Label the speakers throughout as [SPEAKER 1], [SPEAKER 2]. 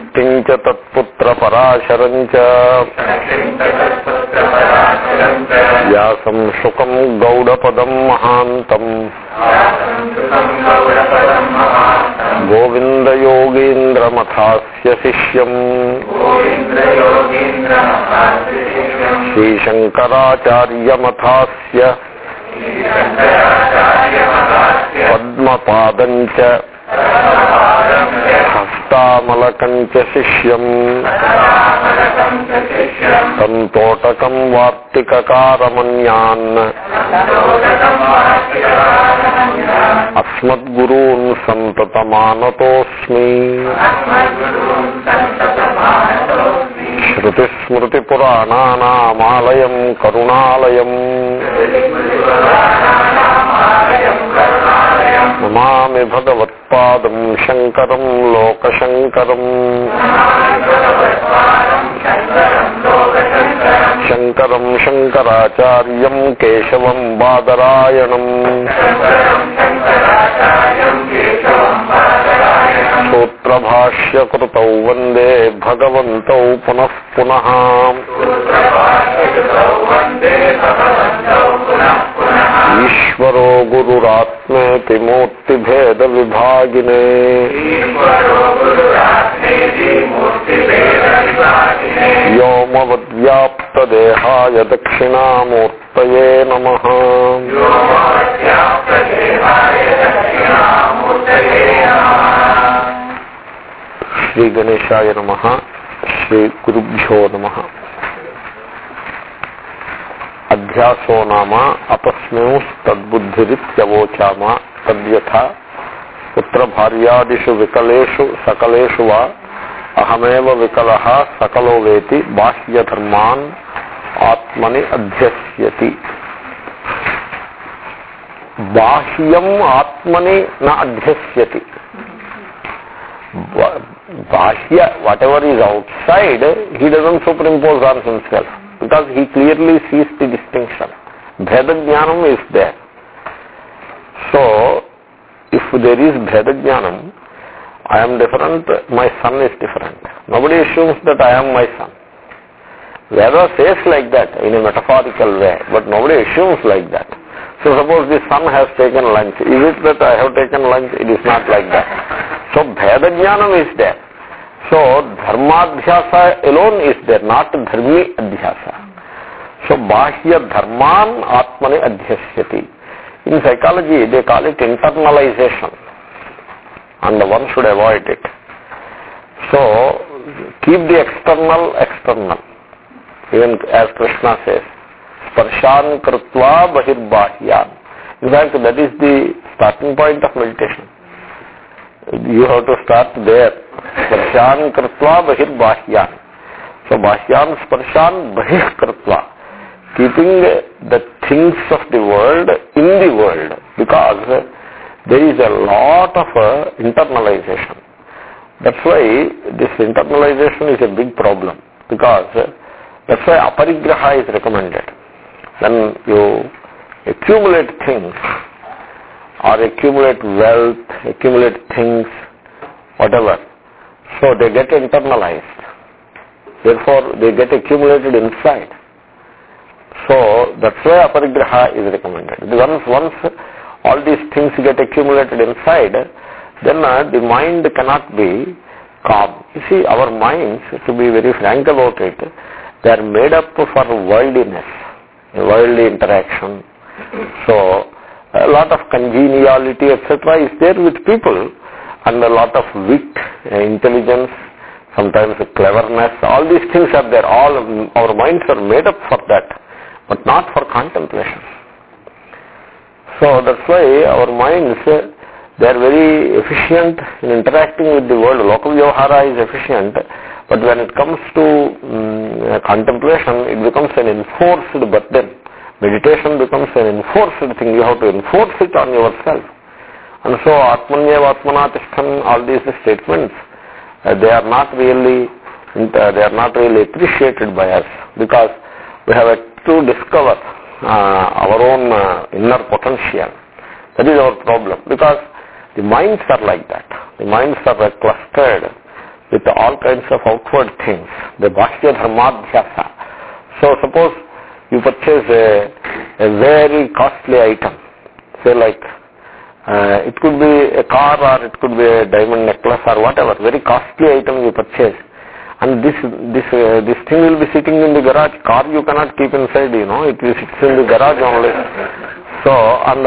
[SPEAKER 1] షష్ఠిం చ తత్పుత్ర పరాశరం చ వ్యాసం శుకం గౌడపదం మహాంతం గోవిందయోగీంద్రమథాస్య శిష్యం శ్రీశంకరాచార్యమథాస్య పద్మపాదం చ హస్తామలకం చ శిష్యం సంతోటకం వార్తికకారమన్యాన్ అస్మద్గురూన్ సంతతమానతోస్మి. శ్రుతిస్మృతిపురాణానామాలయం కరుణాలయం నమామి భగవత్పాదం శంకరం లోకశంకరం. శంకరం శంకరాచార్యం కేశవం బాదరాయణం. సూత్రభాష్యకృతౌ వందే భగవంతౌ పునః పునః. ఈశ్వరో గురురాత్మేతి మూర్తిభేద విభాగినే వ్యోమవద్వ్యాప్తదేహాయ దక్షిణామూర్తయే నమః. శ్రీ గణేశాయ నమః. శ్రీ గురుభ్యో నమః. అధ్యాసో నామ అపస్మింస్తద్బుద్ధిరిత్యవోచామ తద్యథా పుత్ర భార్యాదిషు వికలేషు సకలేషు వా అహమేవ వికలః సకలో వేతి బాహ్యధర్మాన్ ఆత్మని అధ్యస్యతి. బాహ్యం ఆత్మని న అధ్యస్యతి. బాహ్య whatever is outside, he doesn't superimpose on himself because he clearly sees the distinction. Bheda jnanam is there. So if there is bheda jnanam, I am different, my son is different. Nobody assumes that I am my son. Veda says like that in a metaphorical way, but nobody assumes like that. So suppose the son has taken lunch. Is it that I have taken lunch? It is not like that. So bheda jnanam is there. So dharmadhyasa alone is there, not dharmi adhyasa. So bahya dharman atmani adhyasyati. In psychology they call it internalization, and one should avoid it. So keep the external external. Even as Krishna says, sparshan kritva bahirbahyan. In fact, that is the starting point of meditation. You have to start there. Sparshan kritva bahirbahyan. So bahyan sparshan bahih kritva. Keeping the things of the world in the world, because there is a lot of internalization. That's why this internalization is a big problem, because that's why aparigraha is recommended. When you accumulate things or accumulate wealth, accumulate things, whatever, so they get internalized. Therefore they get accumulated inside. So that's why aparigraha is recommended. Once all these things get accumulated inside, then the mind cannot be calm. You see, our minds, to be very frank about it, they are made up for worldliness, worldly interaction. So a lot of congeniality, etc. is there with people, and a lot of wit, intelligence, sometimes cleverness. All these things are there. All our minds are made up for that, but not for contemplation. So that's why our minds, they are very efficient in interacting with the world. Loka vyavahara is efficient, but when it comes to contemplation, it becomes an enforced burden. Meditation becomes an enforced thing. You have to enforce it on yourself. And so atmanyeva atmana tishthan, all these statements, they are not really appreciated by us, because we have to discover our own inner potential. That is our problem, because the minds are like that. The minds are clustered with all kinds of outward things, the Bhashya Dharmadhyasa. So suppose you purchase a very costly item, say like it could be a car or it could be a diamond necklace or whatever, very costly item you purchase, and this thing will be sitting in the garage. Car you cannot keep inside, it sits in the garage only. So, and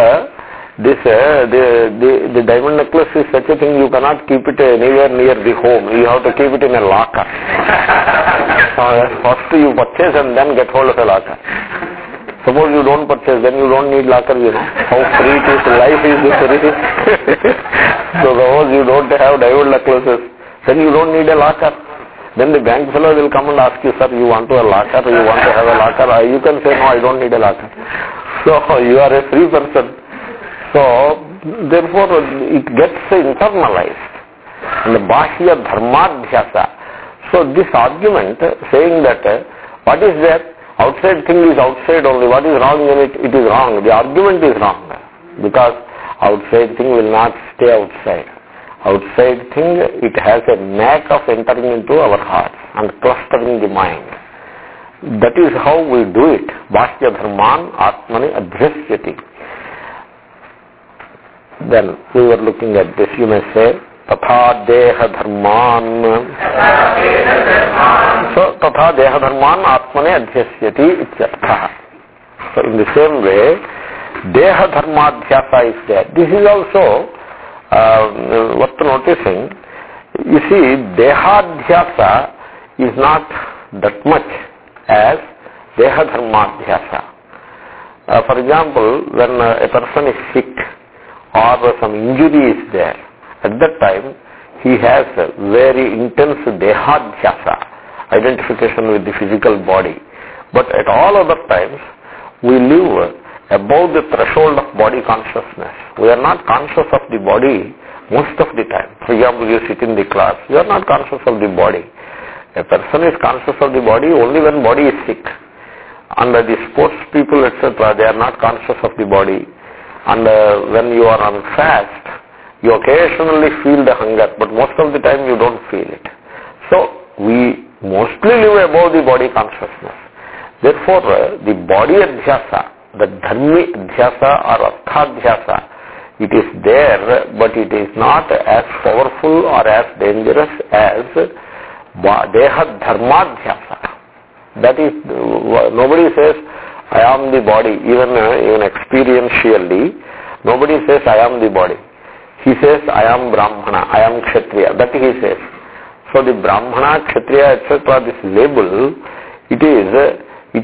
[SPEAKER 1] the diamond necklace is such a thing, you cannot keep it anywhere near the home. You have to keep it in a locker. First you purchase and then get hold of a locker. Suppose you don't purchase, then you don't need locker, How free it is, life is free. So suppose you don't have diamond necklaces, then you don't need a locker. Then the bank fellow will come and ask you, sir, you want to have a locker, you want to have a locker? You can say, no, I don't need a locker. So you are a free person. So therefore it gets internalized. And the Bhashya Dharmadhyasa. So this argument saying that what is there? Outside thing is outside only. What is wrong in it? It is wrong. The argument is wrong. Because outside thing will not stay outside. Outside thing, it has a knack of entering into our hearts and clustering the mind. That is how we do it. Bhashya Dharman Atmani Adhyasyati. Then we were looking at this. You may say, Tatha Deha Dharman. So, Tatha Deha Dharman Atmani Adhyasyati Ityartha. So, in the same way, Deha Dharmadhyasa is there. This is also worth noticing. You see, Dehadhyasa is not that much as Deha Dharmadhyasa. For example, when a person is sick or some injury is there, at that time he has a very intense Dehadhyasa, identification with the physical body. But at all other times, we live above the threshold of body consciousness. We are not conscious of the body most of the time. For example, you sit in the class, you are not conscious of the body. A person is conscious of the body only when body is sick. And the sports people, etc., they are not conscious of the body. And when you are on fast, you occasionally feel the hunger, but most of the time you don't feel it. So, we mostly live above the body consciousness. Therefore, the body adhyasa, the dharmi adhyasa or arthadhyasa, it is there, but it is not as powerful or as dangerous as deha dharmadhyasa. That is, nobody says, I am the body, even experientially, nobody says, I am the body. He says, I am Brahmana, I am Kshatriya, that he says. So the Brahmana, Kshatriya, etc., this label, it is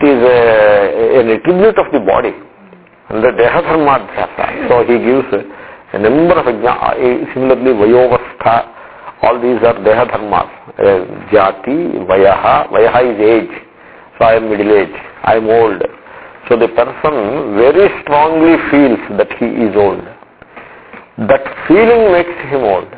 [SPEAKER 1] an attribute of the body. And the Deha Dharmadhyasa. So he gives a number of examples. Similarly, Vayovastha, all these are Deha Dharmas. Jati, Vayaha. Vayaha is age. So I am middle age. I am old. So the person very strongly feels that he is old. That feeling makes him old.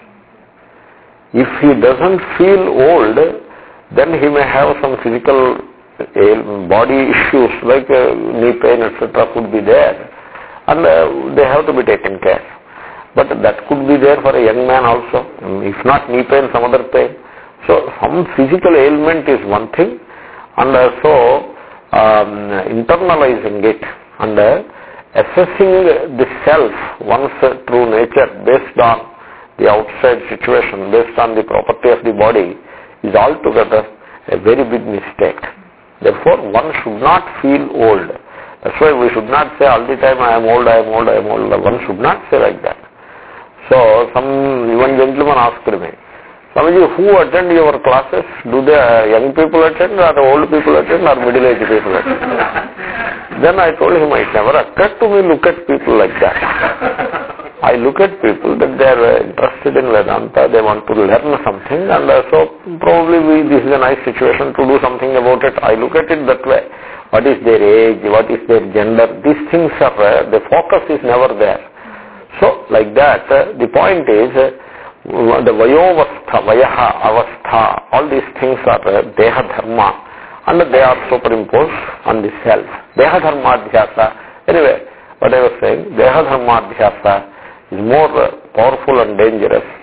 [SPEAKER 1] If he doesn't feel old, then he may have some physical body issues like knee pain, etc. could be there, and they have to be taken care. But that could be there for a young man also. If not knee pain, some other pain. So some physical ailment is one thing, and so internalizing it and assessing the self, one's true nature based on the outside situation, based on the property of the body, is altogether a very big mistake. Therefore, one should not feel old. That's why we should not say all the time, I am old, I am old, I am old. One should not say like that. So, one gentleman asked me, Swamiji, who attend your classes? Do the young people attend, or the old people attend, or middle-aged people attend? Then I told him, it never occurred to me look at people like that. I look at people that they are interested in Vedanta, they want to learn something, and so probably this is a nice situation to do something about it. I look at it that way. What is their age, what is their gender, these things are, the focus is never there. So, like that, the point is, the Vayovastha, Vayaha, Avastha, all these things are Deha Dharma, and they are superimposed on the self. Deha Dharmadhyasa. Anyway, what I was saying, Deha Dharmadhyasa is more powerful and dangerous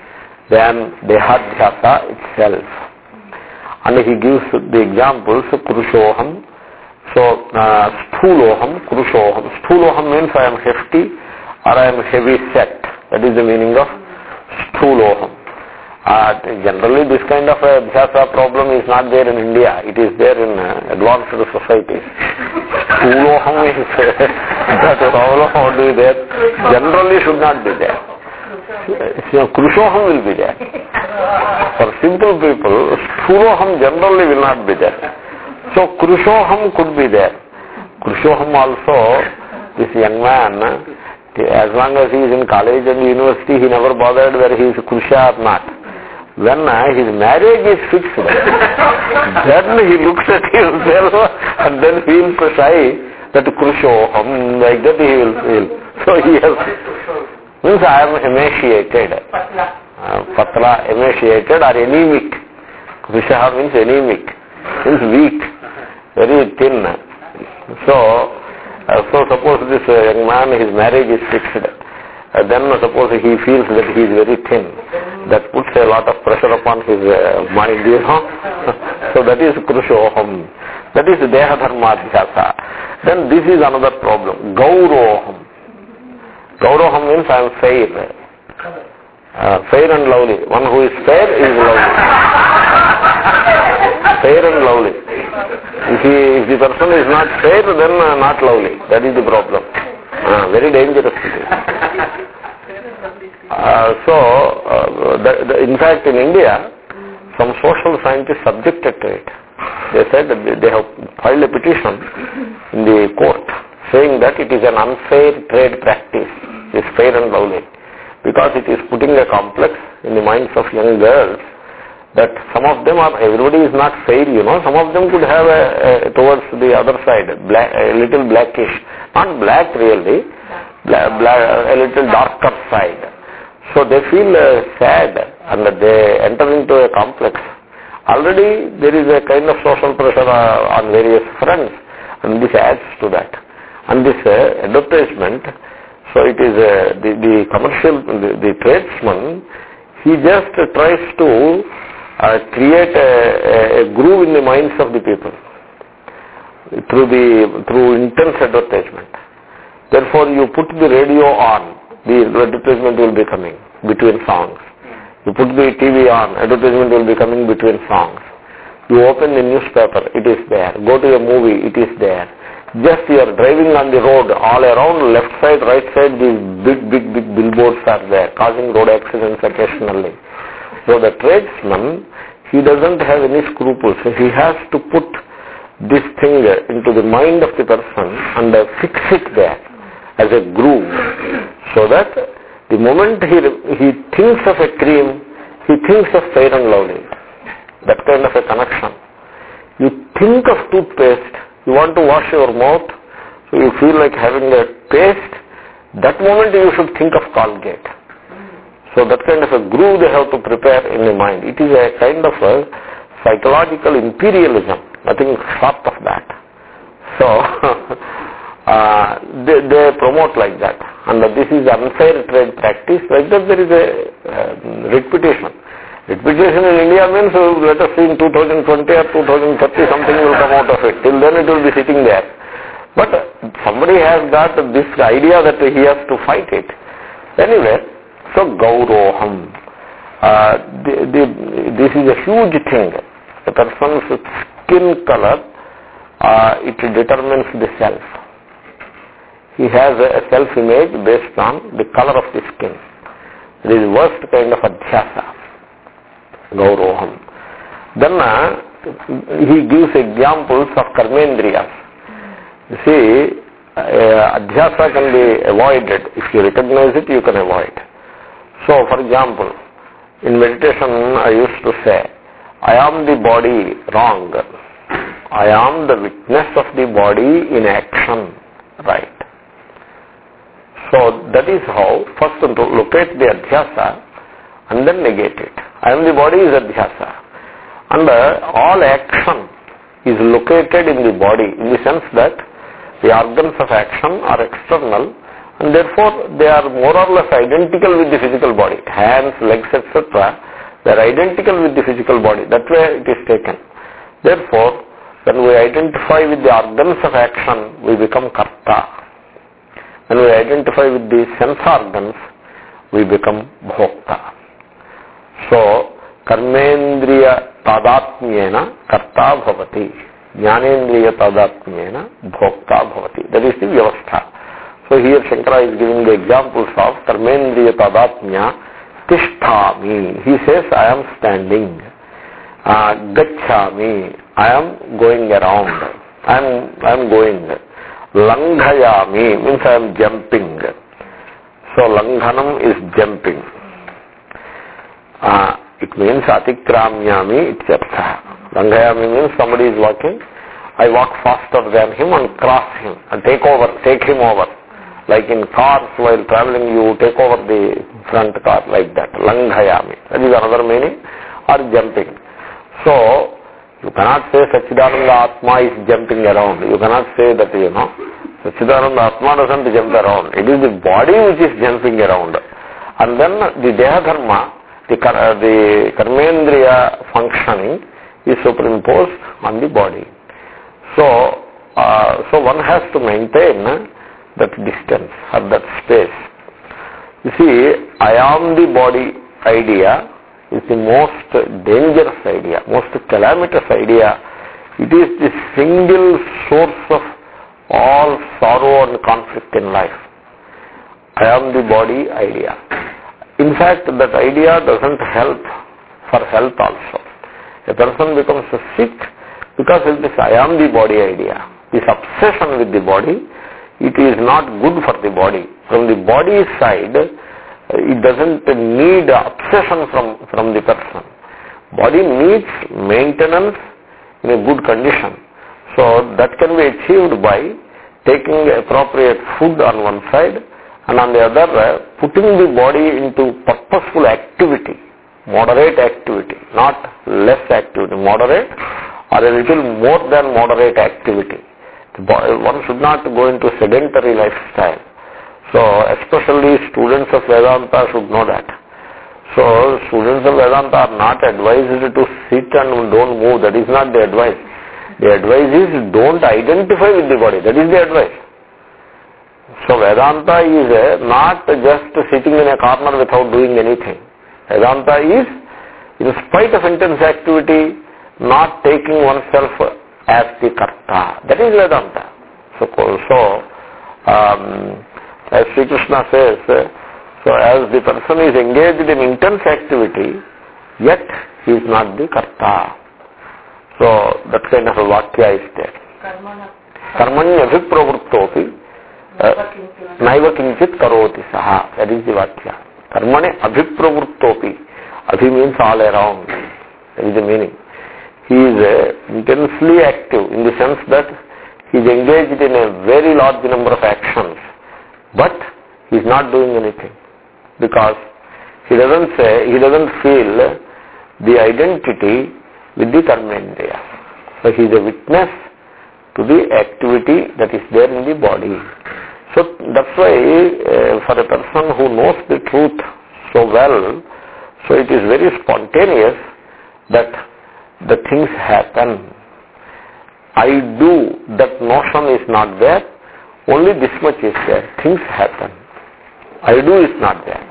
[SPEAKER 1] than Dehadhyasa itself. And he gives the examples, Kurushoham. So, Sthuloham, Kurushoham. Sthuloham means I am hefty or I am heavy set. That is the meaning of Sthuloham. Generally, this kind of Adhyasa problem is not there in India. It is there in advanced societies. Sthuloham is that problem would be there. Generally should not be there. Kurushoham will be there. For simple people, Sthuloham generally will not be there. So Kurushoham could be there. Kurushoham also, this young man, as long as he is in college and university, he never bothered whether he is Kurusha or not. When his marriage is fixed, then he looks at himself and then feels shy that Kurushoham, like that he will feel. So he has, means I am emaciated. Patla, emaciated or anemic. Kurusha means anemic, means weak, very thin. So suppose this young man, his marriage is fixed. Then suppose he feels that he is very thin. That puts a lot of pressure upon his mind, So that is Kurushoham. That is Dehadharmadhyasa. Then this is another problem. Gauroham. Gauroham means I am fair. Fair and lovely. One who is fair is lovely. Fair and lovely. If the person is not fair, then not lovely. That is the problem. Very dangerous. In fact, in India, some social scientists objected to it. They said that they have filed a petition in the court saying that it is an unfair trade practice, is fair and lovely, because it is putting a complex in the minds of young girls that some of them are, everybody is not fair, some of them could have towards the other side, a little blackish, not black really, a little darker side. So they feel sad and they enter into a complex. Already there is a kind of social pressure on various fronts, and this adds to that. And this advertisement, so it is the commercial, the tradesman, he just tries to create a groove in the minds of the people through intense advertisement. Therefore, you put the radio on, the advertisement will be coming between songs. You put the TV on, advertisement will be coming between songs. You open the newspaper, it is there. Go to a movie, it is there. Just you are driving on the road, all around, left side, right side, these big billboards are there, causing road accidents occasionally. So the tradesman, he doesn't have any scruples. He has to put this thing into the mind of the person and fix it there as a groove, so that the moment he thinks of a cream, he thinks of fair and lovely. That kind of a connection. You think of toothpaste, you want to wash your mouth, so you feel like having a paste, that moment you should think of Colgate. So that kind of a groove they have to prepare in the mind. It is a kind of a psychological imperialism, nothing short of that. So they promote like that. And this is unfair trade practice. Like that there is a repetition. Repetition in India means, let us see in 2020 or 2030 something will come out of it. Till then it will be sitting there. But somebody has got this idea that he has to fight it. Anyway, so Gauroham. This is a huge thing. A person's skin color, it determines the self. He has a self-image based on the color of the skin. It is the worst kind of adhyasa. Gauroham. Then he gives examples of karmendriyas. You see, adhyasa can be avoided. If you recognize it, you can avoid. So, for example, in meditation I used to say, I am the body, wrong. I am the witness of the body in action, right. So that is how, first to locate the adhyasa and then negate it. I am the body is adhyasa. And all action is located in the body in the sense that the organs of action are external and therefore they are more or less identical with the physical body. Hands, legs, etc. They are identical with the physical body. That way it is taken. Therefore, when we identify with the organs of action, we become karta. When we identify with the sense organs, we become bhokta. So, karmendriya tadatmyena karta bhavati. Jnanendriya tadatmyena bhokta bhavati. That is the vyavastha. So here Shankara is giving the examples of karmendriya tadatmya tisthami. He says, I am standing. Gacchami. I am going around. I am going. Langhayami means I am jumping. So langhanam is jumping. It means atikramyami ityartha. Langhayami means somebody is walking. I walk faster than him and cross him and take him over. Like in cars, while traveling, you take over the front car like that. Langhayami. That is another meaning. Or jumping. So, you cannot say Satchidananda Atma is jumping around. You cannot say that, Satchidananda Atma doesn't jump around. It is the body which is jumping around. And then the Deha Dharma, the Karmendriya functioning is superimposed on the body. So one has to maintain that distance or that space. You see, I am the body idea is the most dangerous idea, most calamitous idea. It is the single source of all sorrow and conflict in life. I am the body idea. In fact, that idea doesn't help for health also. A person becomes sick because of this I am the body idea. This obsession with the body, it is not good for the body. From the body side, it doesn't need obsession from the person. Body needs maintenance in a good condition. So that can be achieved by taking appropriate food on one side and on the other putting the body into purposeful activity, moderate activity, not less activity, moderate or a little more than moderate activity. One should not go into sedentary lifestyle. So, especially students of Vedanta should know that. So, students of Vedanta are not advised to sit and don't move. That is not the advice. The advice is don't identify with the body. That is the advice. So, Vedanta is not just sitting in a corner without doing anything. Vedanta is, in spite of intense activity, not taking oneself as the karta. That is Vedanta. As Sri Krishna says, so as the person is engaged in intense activity, yet he is not the karta. So that kind of a vakya is there. Karmanya abhipravrittopi naiva kinchit karoti saha. That is the vakya. Karmane abhipravrittopi. Abhi means all around. That is the meaning. He is intensely active in the sense that he is engaged in a very large number of actions. But he is not doing anything because he doesn't feel the identity with the karmendriya. So he is a witness to the activity that is there in the body. So that's why for a person who knows the truth so well, so it is very spontaneous that the things happen. I do, that notion is not there. Only this much is there. Things happen. I do is not there.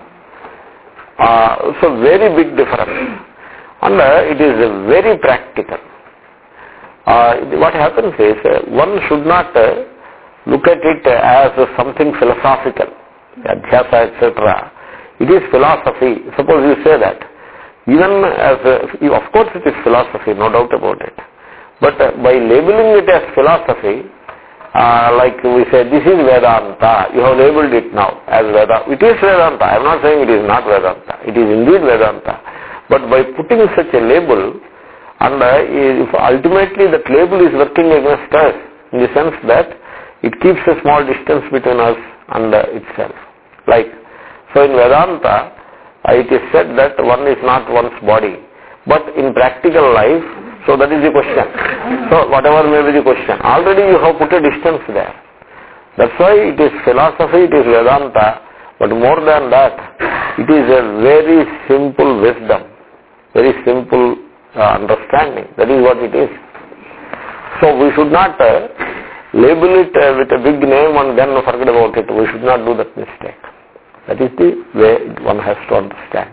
[SPEAKER 1] So very big difference. And it is very practical. What happens is, one should not look at it as something philosophical, adhyasa, etc. It is philosophy. Suppose you say that. Even as, of course it is philosophy, no doubt about it. But by labeling it as philosophy, like we say, this is Vedanta. You have labeled it now as Vedanta. It is Vedanta. I am not saying it is not Vedanta. It is indeed Vedanta. But by putting such a label, and if ultimately that label is working against us, in the sense that it keeps a small distance between us and itself. Like, so in Vedanta, it is said that one is not one's body. But in practical life, so that is the question. So whatever may be the question, already you have put a distance there. That's why it is philosophy, it is Vedanta, but more than that, it is a very simple wisdom, very simple understanding. That is what it is. So we should not label it with a big name and then forget about it. We should not do that mistake. That is the way one has to understand.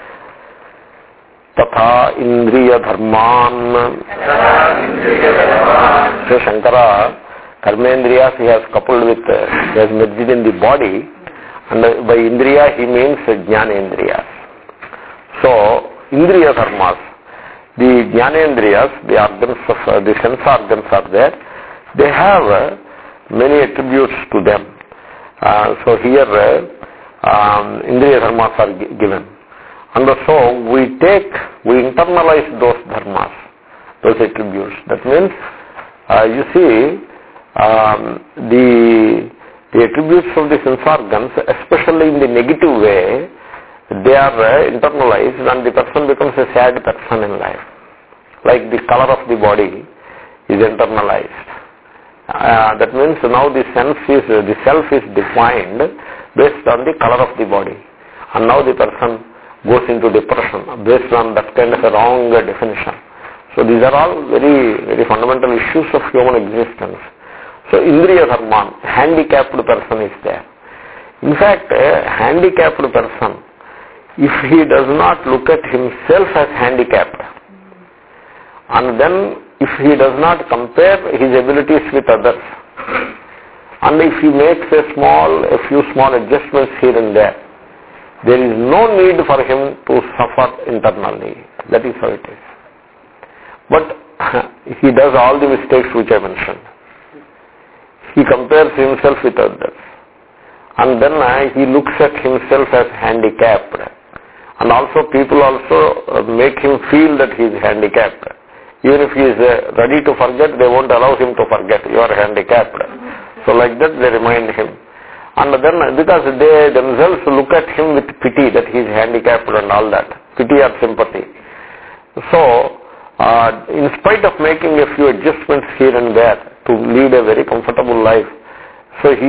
[SPEAKER 1] Tatha indriya dharman. So Shankara, karmendriyas he has coupled with, he has merged in the body, and by indriya he means jnanendriyas. So, indriya dharmas, the jnanendriyas, the organs of, the sense organs are there, they have many attributes to them. So here, indriya dharmas are given. And so we internalize those dharmas, those attributes. That means, you see, the attributes of the sense organs, especially in the negative way, they are internalized and the person becomes a sad person in life. Like the color of the body is internalized. That means now the self is defined based on the color of the body. And now the person goes into depression based on that kind of a wrong definition. So these are all very, very fundamental issues of human existence. So indriya dharman, handicapped person is there. In fact, a handicapped person, if he does not look at himself as handicapped, and then if he does not compare his abilities with others, and if he makes a few small adjustments here and there is no need for him to suffer internally. That is how it is. But he does all the mistakes which I mentioned. He compares himself with others. And then he looks at himself as handicapped. And also people also make him feel that he is handicapped. Even if he is ready to forget, they won't allow him to forget. You are handicapped. So like that they remind him. And then because they themselves look at him with pity that he is handicapped and all that. Pity or sympathy. So, in spite of making a few adjustments here and there to lead a very comfortable life, so he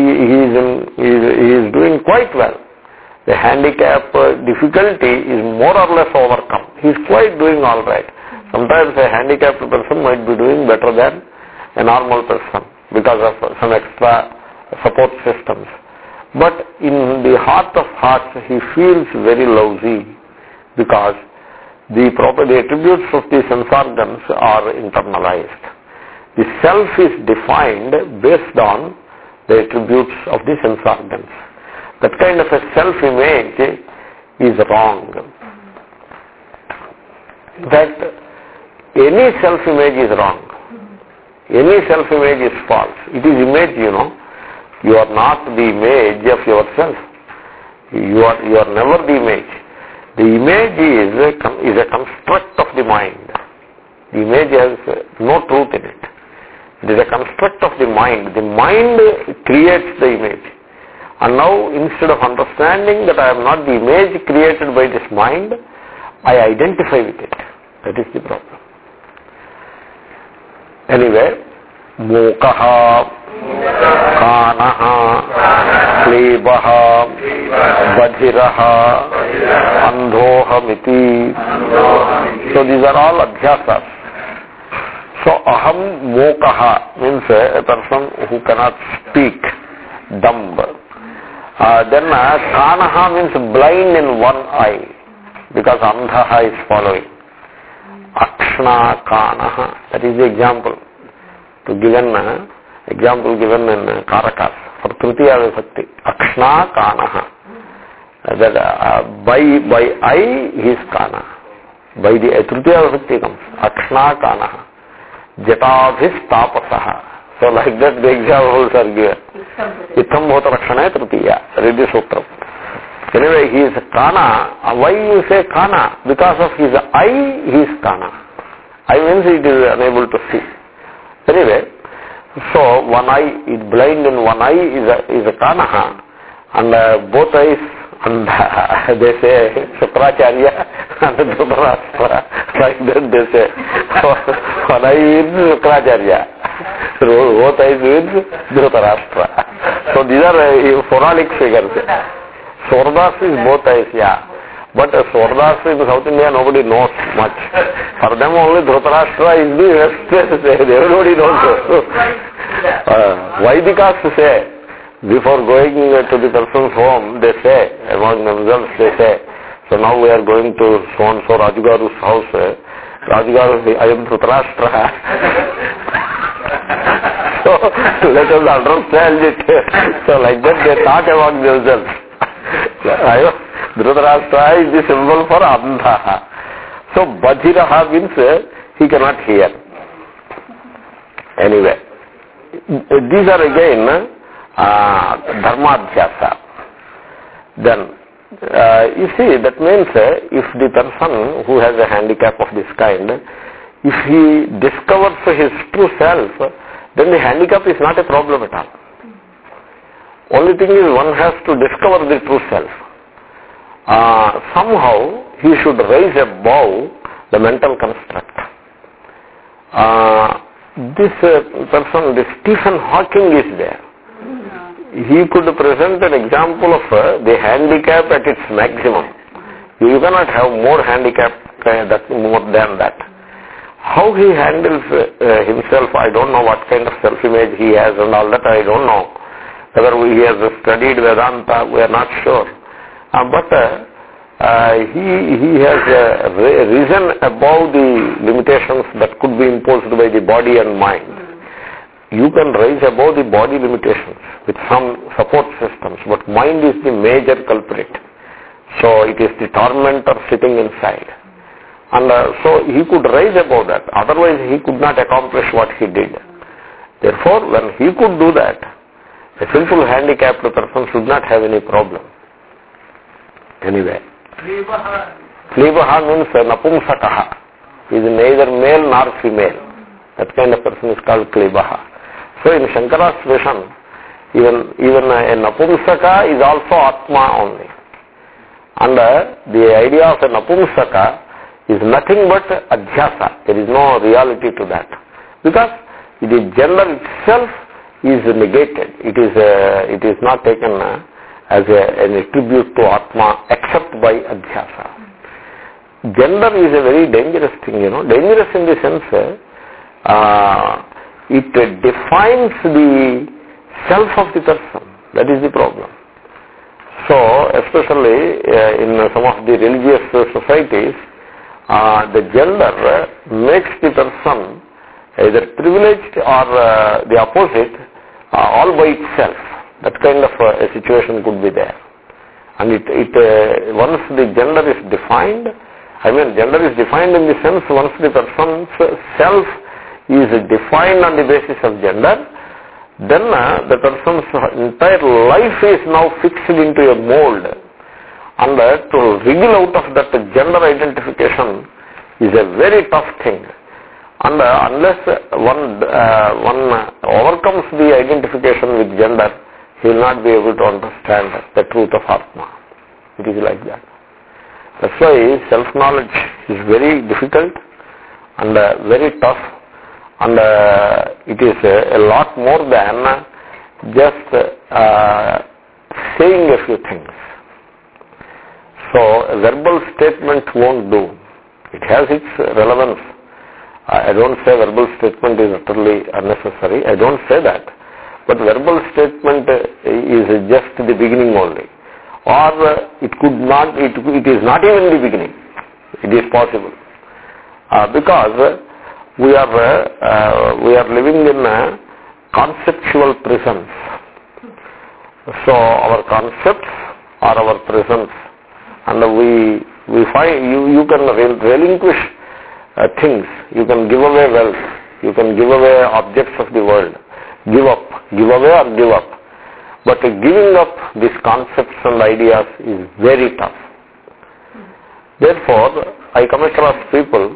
[SPEAKER 1] is doing quite well. The handicap difficulty is more or less overcome. He is quite doing all right. Sometimes a handicapped person might be doing better than a normal person because of some extra support systems. But in the heart of hearts, he feels very lousy because the attributes of the sense organs are internalized. The self is defined based on the attributes of the sense organs. That kind of a self-image is wrong. In fact, any self-image is wrong. Any self-image is false. It is image, you know. You are not the image of yourself. You are never the image. The image is a construct of the mind. The image has no truth in it. It is a construct of the mind. The mind creates the image. And now, instead of understanding that I am not the image created by this mind, I identify with it. That is the problem. Anyway, Mokaha, Kanaha, Klebaha, Badhiraha, Andhohamiti. So these are all adhyasas. So Aham Mokaha means a person who cannot speak, dumb. Then Kanaha means blind in one eye, because Andhaha is following. Akshna Kanaha, that is the example. Example given in Karakas for Tritiya Vibhakti. Akshna Kanaha. That by eye he is Kana. By the Tritiya Vibhakti comes. Akshna Kanaha. Jatabhis Tapasaha. So like that the examples are given. Itham Bhota Rakshana Tritiya. Read the Sutram. Anyway, he is Kana. Why you say Kana? Because of his eye, he is Kana. Eye means he is unable to see. Anyway, so one eye is blind in one eye is a Kanaha, and both eyes, and they say Shukracharya and Dhritarashtra, like that they say. One eye is Shukracharya, both eyes is Dhritarashtra. So these are phonolic figures. Swardas is both eyes, yeah. But Swardas in South India, nobody knows much. For them only Dhritarashtra is the best. Everybody knows. Vaidikas say, before going to the person's home, they say, among themselves, they say, so now we are going to so-and-so Rajugaru's house. Rajugaru, I am Dhritarashtra. So let us understand it. So like that they talk among themselves. Dhritarashtra is the symbol for Andha. So Bajiraha means he cannot hear. Anyway, these are again Dharmadhyasa. Then, you see, that means if the person who has a handicap of this kind, if he discovers his true self, then the handicap is not a problem at all. Only thing is one has to discover the true self. Somehow he should rise above the mental construct. This person, this Stephen Hawking is there. He could present an example of the handicap at its maximum. You cannot have more handicap more than that. How he handles himself, I don't know what kind of self-image he has and all that, I don't know. Whether he has studied Vedanta, we are not sure. But he has risen above the limitations that could be imposed by the body and mind. You can rise above the body limitations with some support systems, but mind is the major culprit. So it is the tormentor sitting inside. And so he could rise above that. Otherwise he could not accomplish what he did. Therefore, when he could do that, a simple handicapped person should not have any problem. Anyway. Klibaha means napumsakaha. He is neither male nor female. That kind of person is called Klibaha. So in Shankara's vision, even a napumsaka is also Atma only. And the idea of a napumsaka is nothing but adhyasa. There is no reality to that. Because the gender itself is negated. It is not taken as an attribute to Atma except by adhyasa. Gender is a very dangerous thing, Dangerous in the sense, it defines the self of the person. That is the problem. So, especially in some of the religious societies, the gender makes the person either privileged or the opposite all by itself. That kind of a situation could be there. And once the gender is defined, gender is defined in the sense once the person's self is defined on the basis of gender, then the person's entire life is now fixed into a mold. And to wriggle out of that gender identification is a very tough thing. And unless one overcomes the identification with gender, he will not be able to understand the truth of Atma. It is like that. That's why self-knowledge is very difficult and very tough, and it is a lot more than just saying a few things. So a verbal statement won't do. It has its relevance. I don't say verbal statement is utterly unnecessary. I don't say that. But verbal statement is just the beginning only. Or it is not even the beginning. It is possible. Because we are living in conceptual prisons. So our concepts are our prisons. And we find you can relinquish things. You can give away wealth. You can give away objects of the world. Give away or give up. But giving up these concepts and ideas is very tough. Therefore, I come across people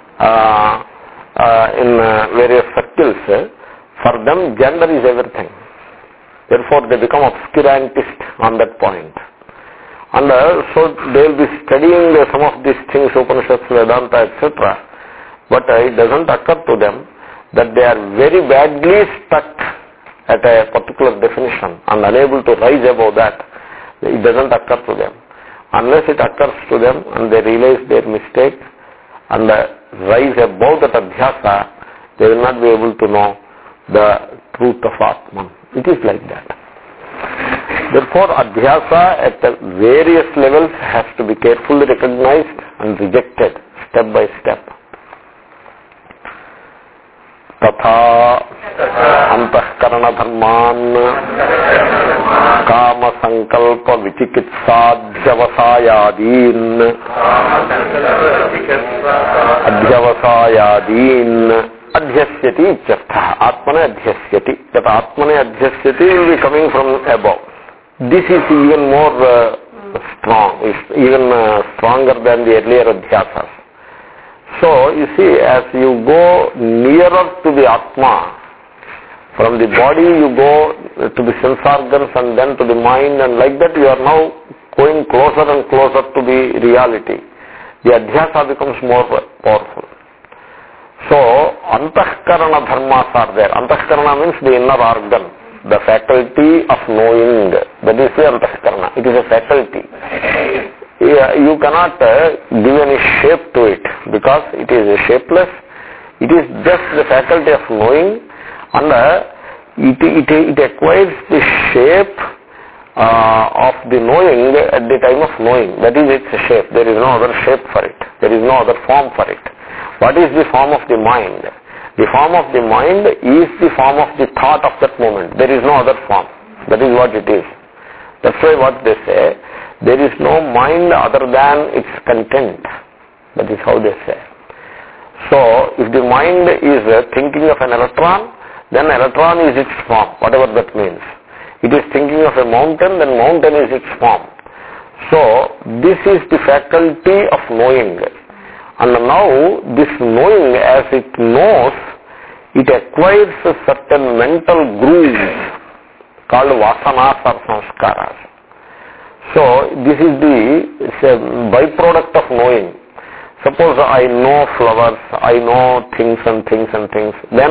[SPEAKER 1] in various circles, for them gender is everything. Therefore, they become obscurantists on that point. And so they will be studying some of these things, Upanishads, Vedanta, etc. But it doesn't occur to them that they are very badly stuck at a particular definition and unable to rise above that, it doesn't occur to them. Unless it occurs to them and they realize their mistake and rise above that adhyasa, they will not be able to know the truth of Atman. It is like that. Therefore, adhyasa at the various levels has to be carefully recognized and rejected step by step. Tatha antahkarana dharman kama sankalpa vichikitsadhyavasayadin adhyasyati ityartha. Atmane adhyasyati. That atmane adhyasyati will be coming from above. This is even more strong, even stronger than the earlier adhyasas. So, you see, as you go nearer to the Atma, from the body you go to the sense organs and then to the mind, and like that you are now going closer and closer to the reality. The adhyasa becomes more powerful. So, antahkarana dharmas are there. Antahkarana means the inner organ, the faculty of knowing. That is the antahkarana. It is a faculty. You cannot give any shape to it because it is shapeless. It is just the faculty of knowing, and it acquires the shape of the knowing at the time of knowing. That is its shape. There is no other shape for it. There is no other form for it. What is the form of the mind? The form of the mind is the form of the thought of that moment. There is no other form. That is what it is. That's why what they say, there is no mind other than its content. That is how they say. So, if the mind is thinking of an electron, then electron is its form, whatever that means. It is thinking of a mountain, then mountain is its form. So, this is the faculty of knowing. And now, this knowing, as it knows, it acquires a certain mental grooves called vasanas or sanskaras. So, this is the byproduct of knowing. Suppose I know flowers, I know things and things and things, then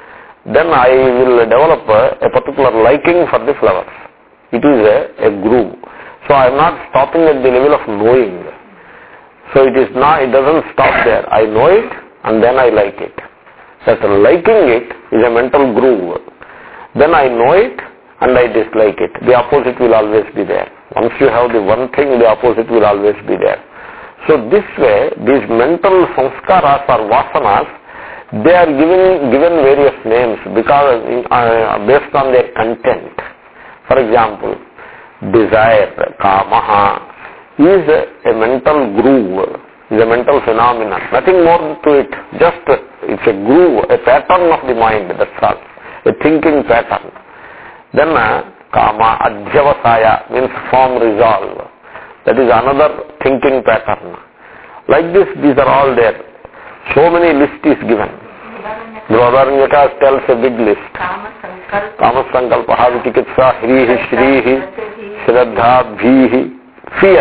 [SPEAKER 1] I will develop a particular liking for the flowers. It is a groove. So, I am not stopping at the level of knowing. So, it doesn't stop there. I know it and then I like it. That liking it is a mental groove. Then I know it and I dislike it. The opposite will always be there. Once you have the one thing, the opposite will always be there. So this way, these mental sanskaras or vasanas, they are given various names because based on their content. For example, desire, kamaha, is a mental groove, is a mental phenomenon. Nothing more to it. Just it's a groove, a pattern of the mind, that's all. A thinking pattern. Then kama adhyavasaya means form resolve. That is another thinking pattern. Like this, these are all there. So many list is given. Brihadaranyaka tells a big list. Kama sankalpaha vichikitsa hrihi shrihi shraddha bhihi. Fear.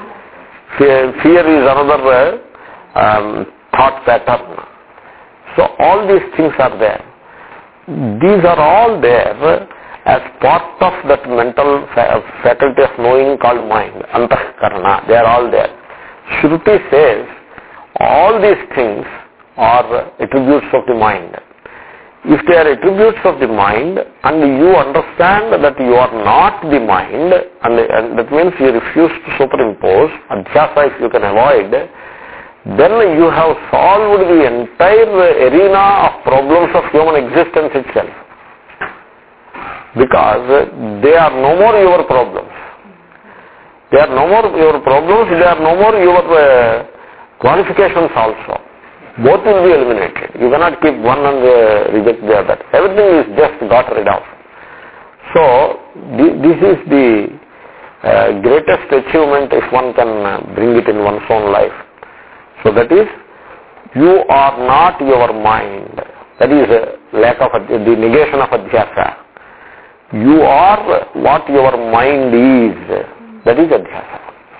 [SPEAKER 1] Fear is another thought pattern. So all these things are there. These are all there as part of that mental faculty of knowing called mind, antahkarana. They are all there. Shruti says all these things are attributes of the mind. If they are attributes of the mind and you understand that you are not the mind, and that means you refuse to superimpose, adhyasa if you can avoid, then you have solved the entire arena of problems of human existence itself. Because they are no more your problems. They are no more your problems, they are no more your qualifications also. Both will be eliminated. You cannot keep one and reject the other. Everything is just got rid of. So, this is the greatest achievement if one can bring it in one's own life. So that is, you are not your mind. That is lack of the negation of adhyasa. You are what your mind is. That is adhyasa.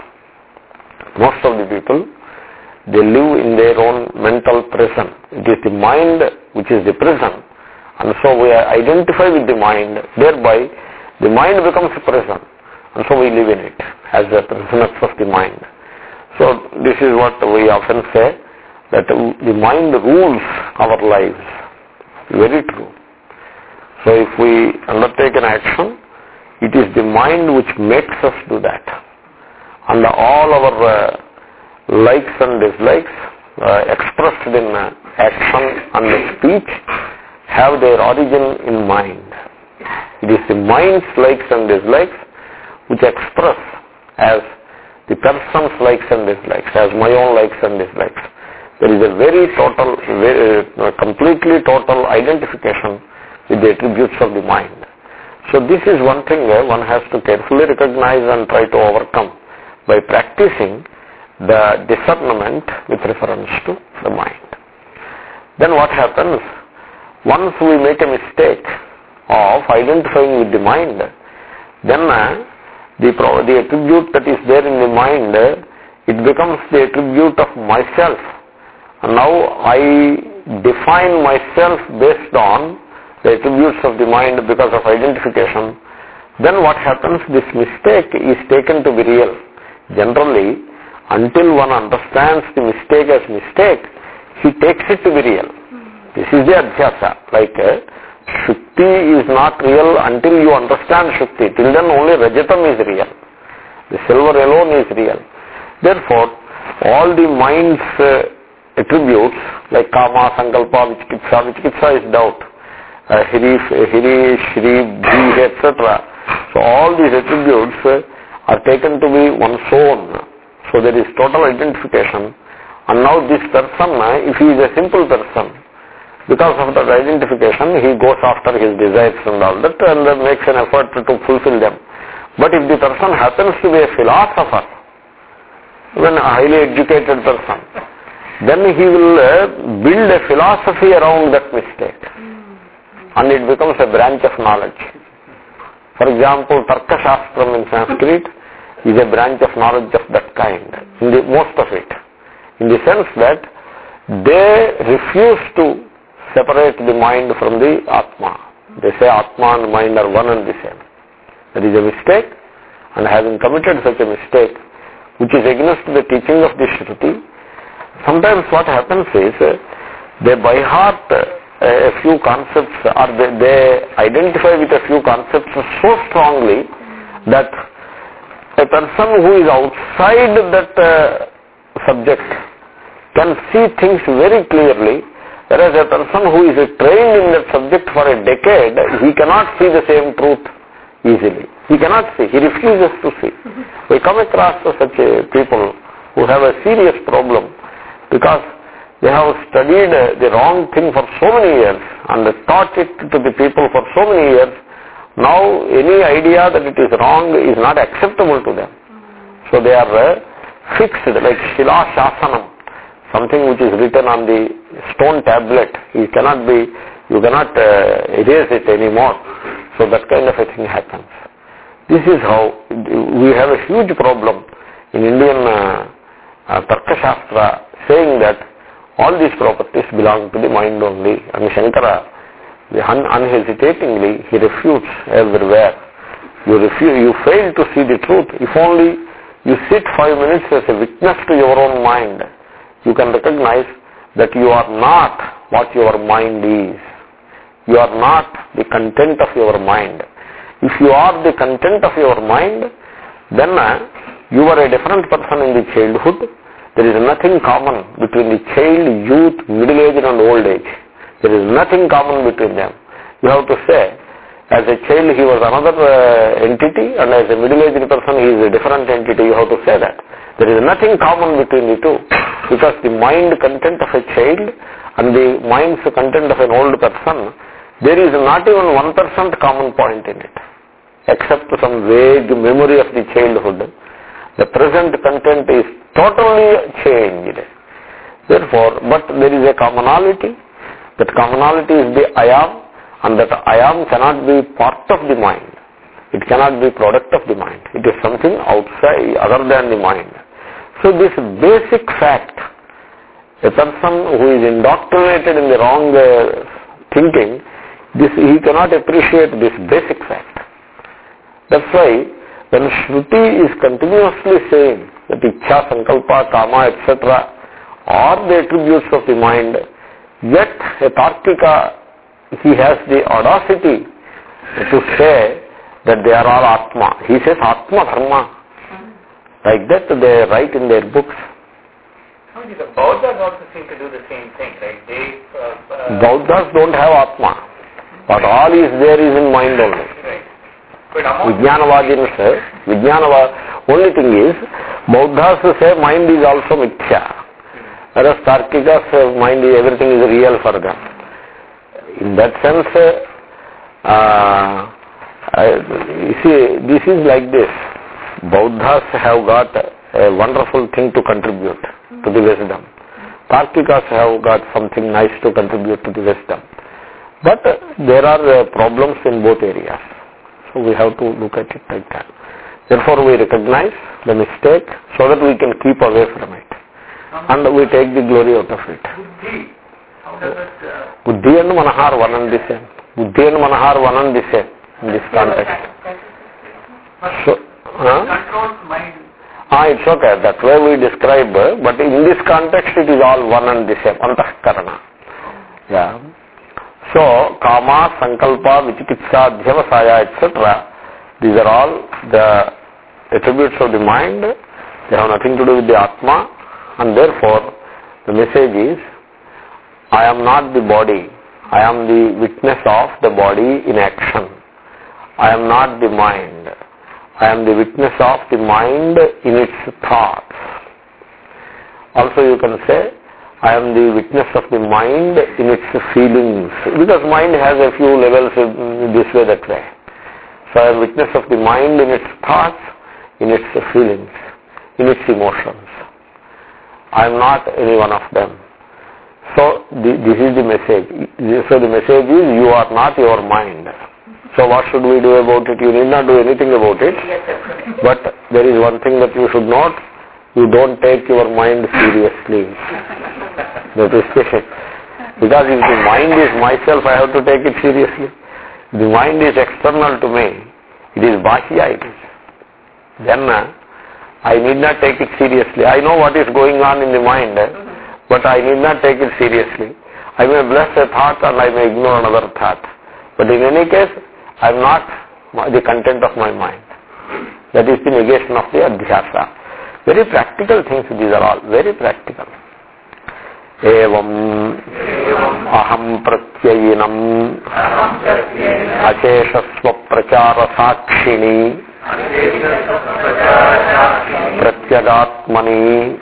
[SPEAKER 1] Most of the people, they live in their own mental prison. It is the mind which is the prison, And so we identify with the mind, thereby the mind becomes a prison, and so we live in it as a prisoners of the mind. So this is what we often say, that the mind rules our lives. Very true. So if we undertake an action, it is the mind which makes us do that. And all our likes and dislikes expressed in action and speech have their origin in mind. It is the mind's likes and dislikes which express as the person's likes and dislikes, as my own likes and dislikes. There is a very total, completely total identification with the attributes of the mind. So this is one thing one has to carefully recognize and try to overcome by practicing the discernment with reference to the mind. Then what happens? Once we make a mistake of identifying with the mind, then the attribute that is there in the mind, it becomes the attribute of myself. And now I define myself based on the attributes of the mind because of identification. Then what happens? This mistake is taken to be real. Generally, until one understands the mistake as mistake, he takes it to be real. This is the adhyasa. Like Shukti is not real until you understand Shukti. Till then only Rajatam is real. The silver alone is real. Therefore, all the mind's attributes like Kama, Sankalpa, Vichikitsa is doubt. Hiri, Shri, Bhi, etc. So all these attributes are taken to be one's own. So there is total identification. And now this person, if he is a simple person, because of that identification, he goes after his desires and all that and makes an effort to fulfill them. But if the person happens to be a philosopher, even a highly educated person, then he will build a philosophy around that mistake. And it becomes a branch of knowledge. For example, Tarka Shastram in Sanskrit is a branch of knowledge of that kind, most of it. In the sense that they refuse to separate the mind from the Atma. They say Atma and mind are one and the same. That is a mistake, and having committed such a mistake, which is against the teaching of the Shruti, sometimes what happens is they by heart a few concepts, or they identify with a few concepts so strongly that a person who is outside that subject can see things very clearly, whereas a person who is trained in that subject for a decade, he cannot see the same truth easily. He cannot see. He refuses to see. We come across such people who have a serious problem because they have studied the wrong thing for so many years and taught it to the people for so many years. Now any idea that it is wrong is not acceptable to them. So they are fixed, like Shila Shasanam, something which is written on the stone tablet. You cannot erase it anymore. So that kind of a thing happens. This is how we have a huge problem in Indian Tarka Shastra saying that all these properties belong to the mind only. And Shankara, unhesitatingly, he refutes everywhere. You fail to see the truth. If only you sit 5 minutes as a witness to your own mind, you can recognize that you are not what your mind is. You are not the content of your mind. If you are the content of your mind, then you are a different person in the childhood. There is nothing common between the child, youth, middle age and old age. There is nothing common between them. You have to say, as a child he was another entity, and as a middle-aged person he is a different entity. You have to say that. There is nothing common between the two, because the mind content of a child and the mind's content of an old person, there is not even 1% common point in it, except some vague memory of the childhood. The present content is totally changed. Therefore, but there is a commonality. That commonality is the I am, and that I am cannot be part of the mind. It cannot be product of the mind. It is something outside, other than the mind. So this basic fact, a person who is indoctrinated in the wrong thinking he cannot appreciate this basic fact. That's why when Shruti is continuously saying that Ichha, Sankalpa, Kama, etc. are the attributes of the mind, yet a Tarkika, he has the audacity to say that they are all Atma. He says Atma Dharma. Like that they write in their books.
[SPEAKER 2] The Bauddhas also seem to do the same thing, right?
[SPEAKER 1] Bauddhas don't have Atma. But all is there is in mind only.
[SPEAKER 2] Right.
[SPEAKER 1] Vijnanavadins, only thing is, Bauddhas say mind is also mithya. Whereas Tarkikas say mind is, everything is real for them. In that sense, you see, this is like this. Bauddhas have got a wonderful thing to contribute to the wisdom. Tarkikas have got something nice to contribute to the wisdom. But there are problems in both areas. So we have to look at it like that. Therefore we recognize the mistake so that we can keep away from it. And we take the glory out of it.
[SPEAKER 2] Buddhi. How does it...
[SPEAKER 1] Buddhi and Manahar one and the same. Buddhi and Manahar one and the same in this context. So,
[SPEAKER 2] controls mind.
[SPEAKER 1] It's okay. That way we describe, but in this context it is all one and the same. Antahkarana. Yeah. So, Kama, Sankalpa, Vichikitsa, Dhyavasaya, etc. These are all the attributes of the mind. They have nothing to do with the Atma. And therefore, the message is, I am not the body. I am the witness of the body in action. I am not the mind. I am the witness of the mind in its thoughts. Also you can say, I am the witness of the mind in its feelings. Because mind has a few levels this way, that way. So I am witness of the mind in its thoughts, in its feelings, in its emotions. I am not any one of them. So this is the message. So the message is, you are not your mind. So what should we do about it? You need not do anything about it. But there is one thing that you should note. You don't take your mind seriously. That is it. Because if the mind is myself, I have to take it seriously. The mind is external to me. It is bahya, it is. Then I need not take it seriously. I know what is going on in the mind, but I need not take it seriously. I may bless a thought and I may ignore another thought. But in any case, I am not the content of my mind. That is the negation of the adhyasa. Very practical things these are all. Very practical. Evam aham pratyayinam asheshasva prachara sakshini pratyagatmani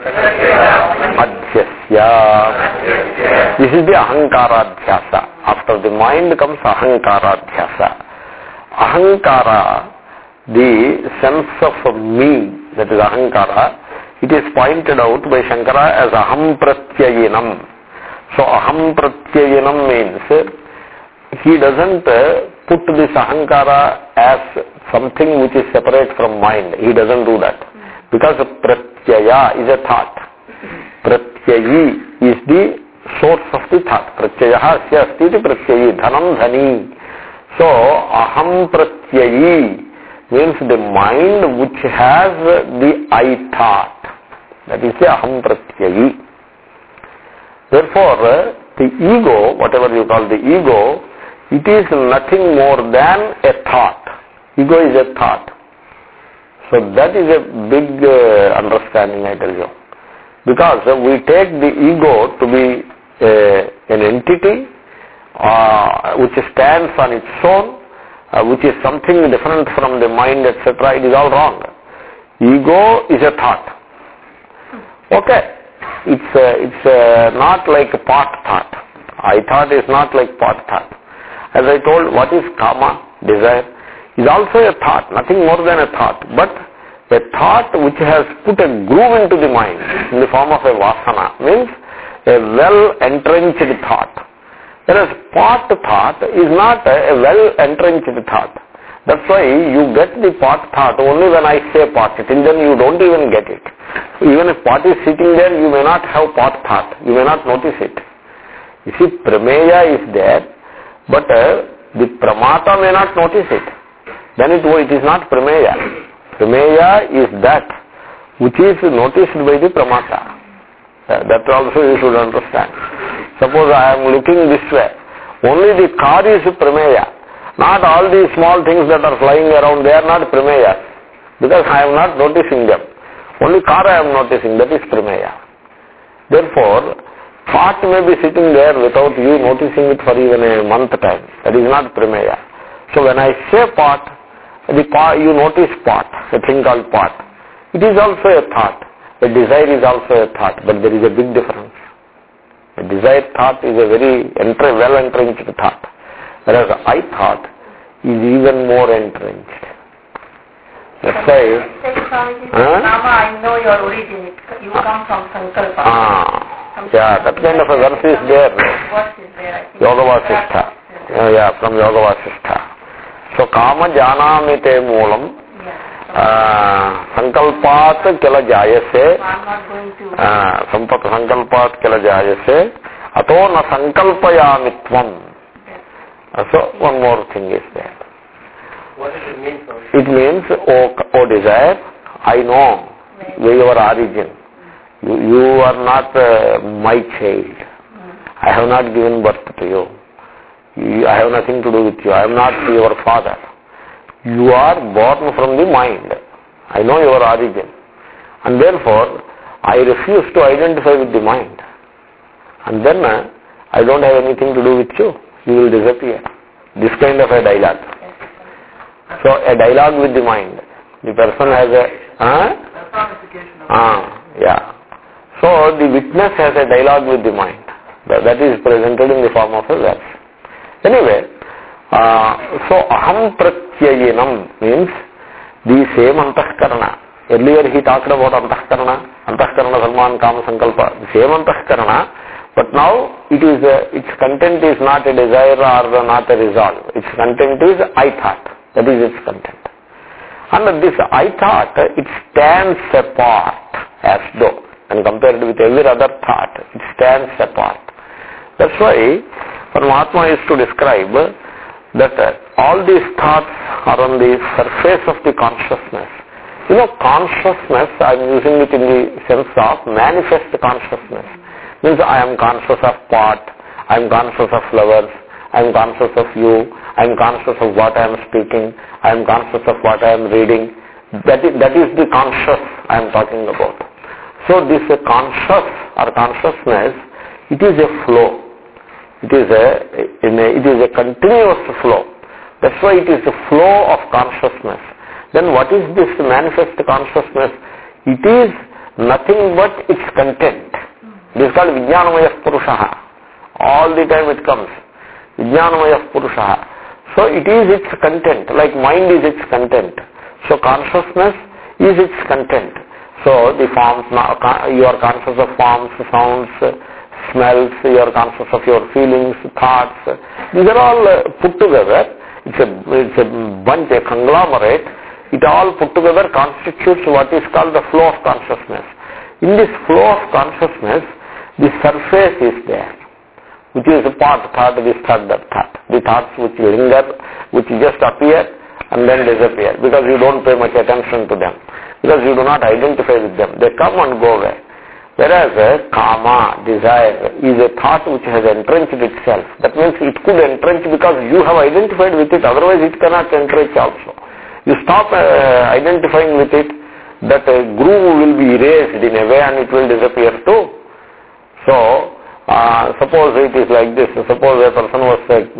[SPEAKER 1] adhyasya. This is the ahankara adhyasa. After the mind comes ahankara adhyasa. Ahankara, the sense of me, that is ahankara, it is pointed out by Shankara as aham pratyayinam. So aham pratyayinam means he doesn't put this ahankara as something which is separate from mind. He doesn't do that. Because pratyaya is a thought. Pratyayi is the source of the thought. Pratyayaha asya asti pratyayi, dhanam dhani. So aham pratyayi means the mind which has the I thought. That is the aham pratyayi. Therefore, the ego, whatever you call the ego, it is nothing more than a thought. Ego is a thought. So that is a big understanding, I tell you. Because we take the ego to be an entity which stands on its own, which is something different from the mind, etc. It is all wrong. Ego is a thought. Okay. It's not like part thought. I thought is not like part thought. As I told, what is kama, desire, is also a thought, nothing more than a thought. But a thought which has put a groove into the mind in the form of a vasana means a well-entrenched thought. Whereas part thought is not a well-entrenched thought. That's why you get the part thought only when I say part. Till then you don't even get it. Even if part is sitting there, you may not have part thought. You may not notice it. You see, prameya is there, but The pramata may not notice it. Then it is not prameya. Prameya is that which is noticed by the pramata. That also you should understand. Suppose I am looking this way. Only the car is prameya. Not all these small things that are flying around, they are not prameya. Because I am not noticing them. Only car I am noticing, that is prameya. Therefore, pot may be sitting there without you noticing it for even a month time. That is not prameya. So when I say pot, you notice pot, a thing called pot. It is also a thought. A desire is also a thought, but there is a big difference. A desired thought is a very well-entrenched thought, whereas I thought is even more entrenched. That's why...
[SPEAKER 2] I know your origin. You come from Sankalpa.
[SPEAKER 1] Yeah, that kind of a verse is there.
[SPEAKER 2] What is there?
[SPEAKER 1] Yoga Vasishtha. Yeah, from Yoga Vasishtha. So, Kama Janami Te Moolam. Sankalpat Kila Jayase.
[SPEAKER 2] I'm not going to...
[SPEAKER 1] Sankalpat Kila Jayase. Ato na Sankalpayamitvam. So, one more thing is there.
[SPEAKER 2] What does it mean?
[SPEAKER 1] It means, O desire, I know your origin. You are not my child. I have not given birth to you. I have nothing to do with you. I am not your father. You are born from the mind. I know your origin. And therefore, I refuse to identify with the mind. And then I don't have anything to do with you. You will disappear. This kind of a dialogue. So a dialogue with the mind. The person has a... yeah. So the witness has a dialogue with the mind. That is presented in the form of a verse. Anyway, so aham pratyayinam means the same antahkarana. Earlier he talked about antahkarana, salman, kama, sankalpa, the same antahkarana, but now its content is not a desire or not a resolve. Its content is I thought. That is its content. And this I thought, it stands apart as though, and compared with every other thought, it stands apart. That's why Paramatma is to describe that all these thoughts are on the surface of the consciousness. You know, consciousness, I am using it in the sense of manifest consciousness. Means I am conscious of pot, I am conscious of flowers, I am conscious of you, I am conscious of what I am speaking, I am conscious of what I am reading. That is the conscious I am talking about. So this conscious or consciousness, it is a flow. It is a continuous flow. That's why it is a flow of consciousness. Then what is this manifest consciousness? It is nothing but its content. This is called Vijnanamaya Purushaha. All the time it comes. Vijnanamaya Purushaha. So it is its content, like mind is its content. So consciousness is its content. So the forms, you are conscious of forms, sounds, smells, you are conscious of your feelings, thoughts. These are all put together. It's a bunch, a conglomerate. It all put together constitutes what is called the flow of consciousness. In this flow of consciousness, the surface is there, which is a part, thought, this thought, that thought. The thoughts which linger, which just appear and then disappear because you don't pay much attention to them, because you do not identify with them. They come and go away. Whereas kama, desire, is a thought which has entrenched itself. That means it could entrench because you have identified with it, otherwise it cannot entrench also. You stop identifying with it, that groove will be erased in a way and it will disappear too. So, suppose it is like this. Suppose a person was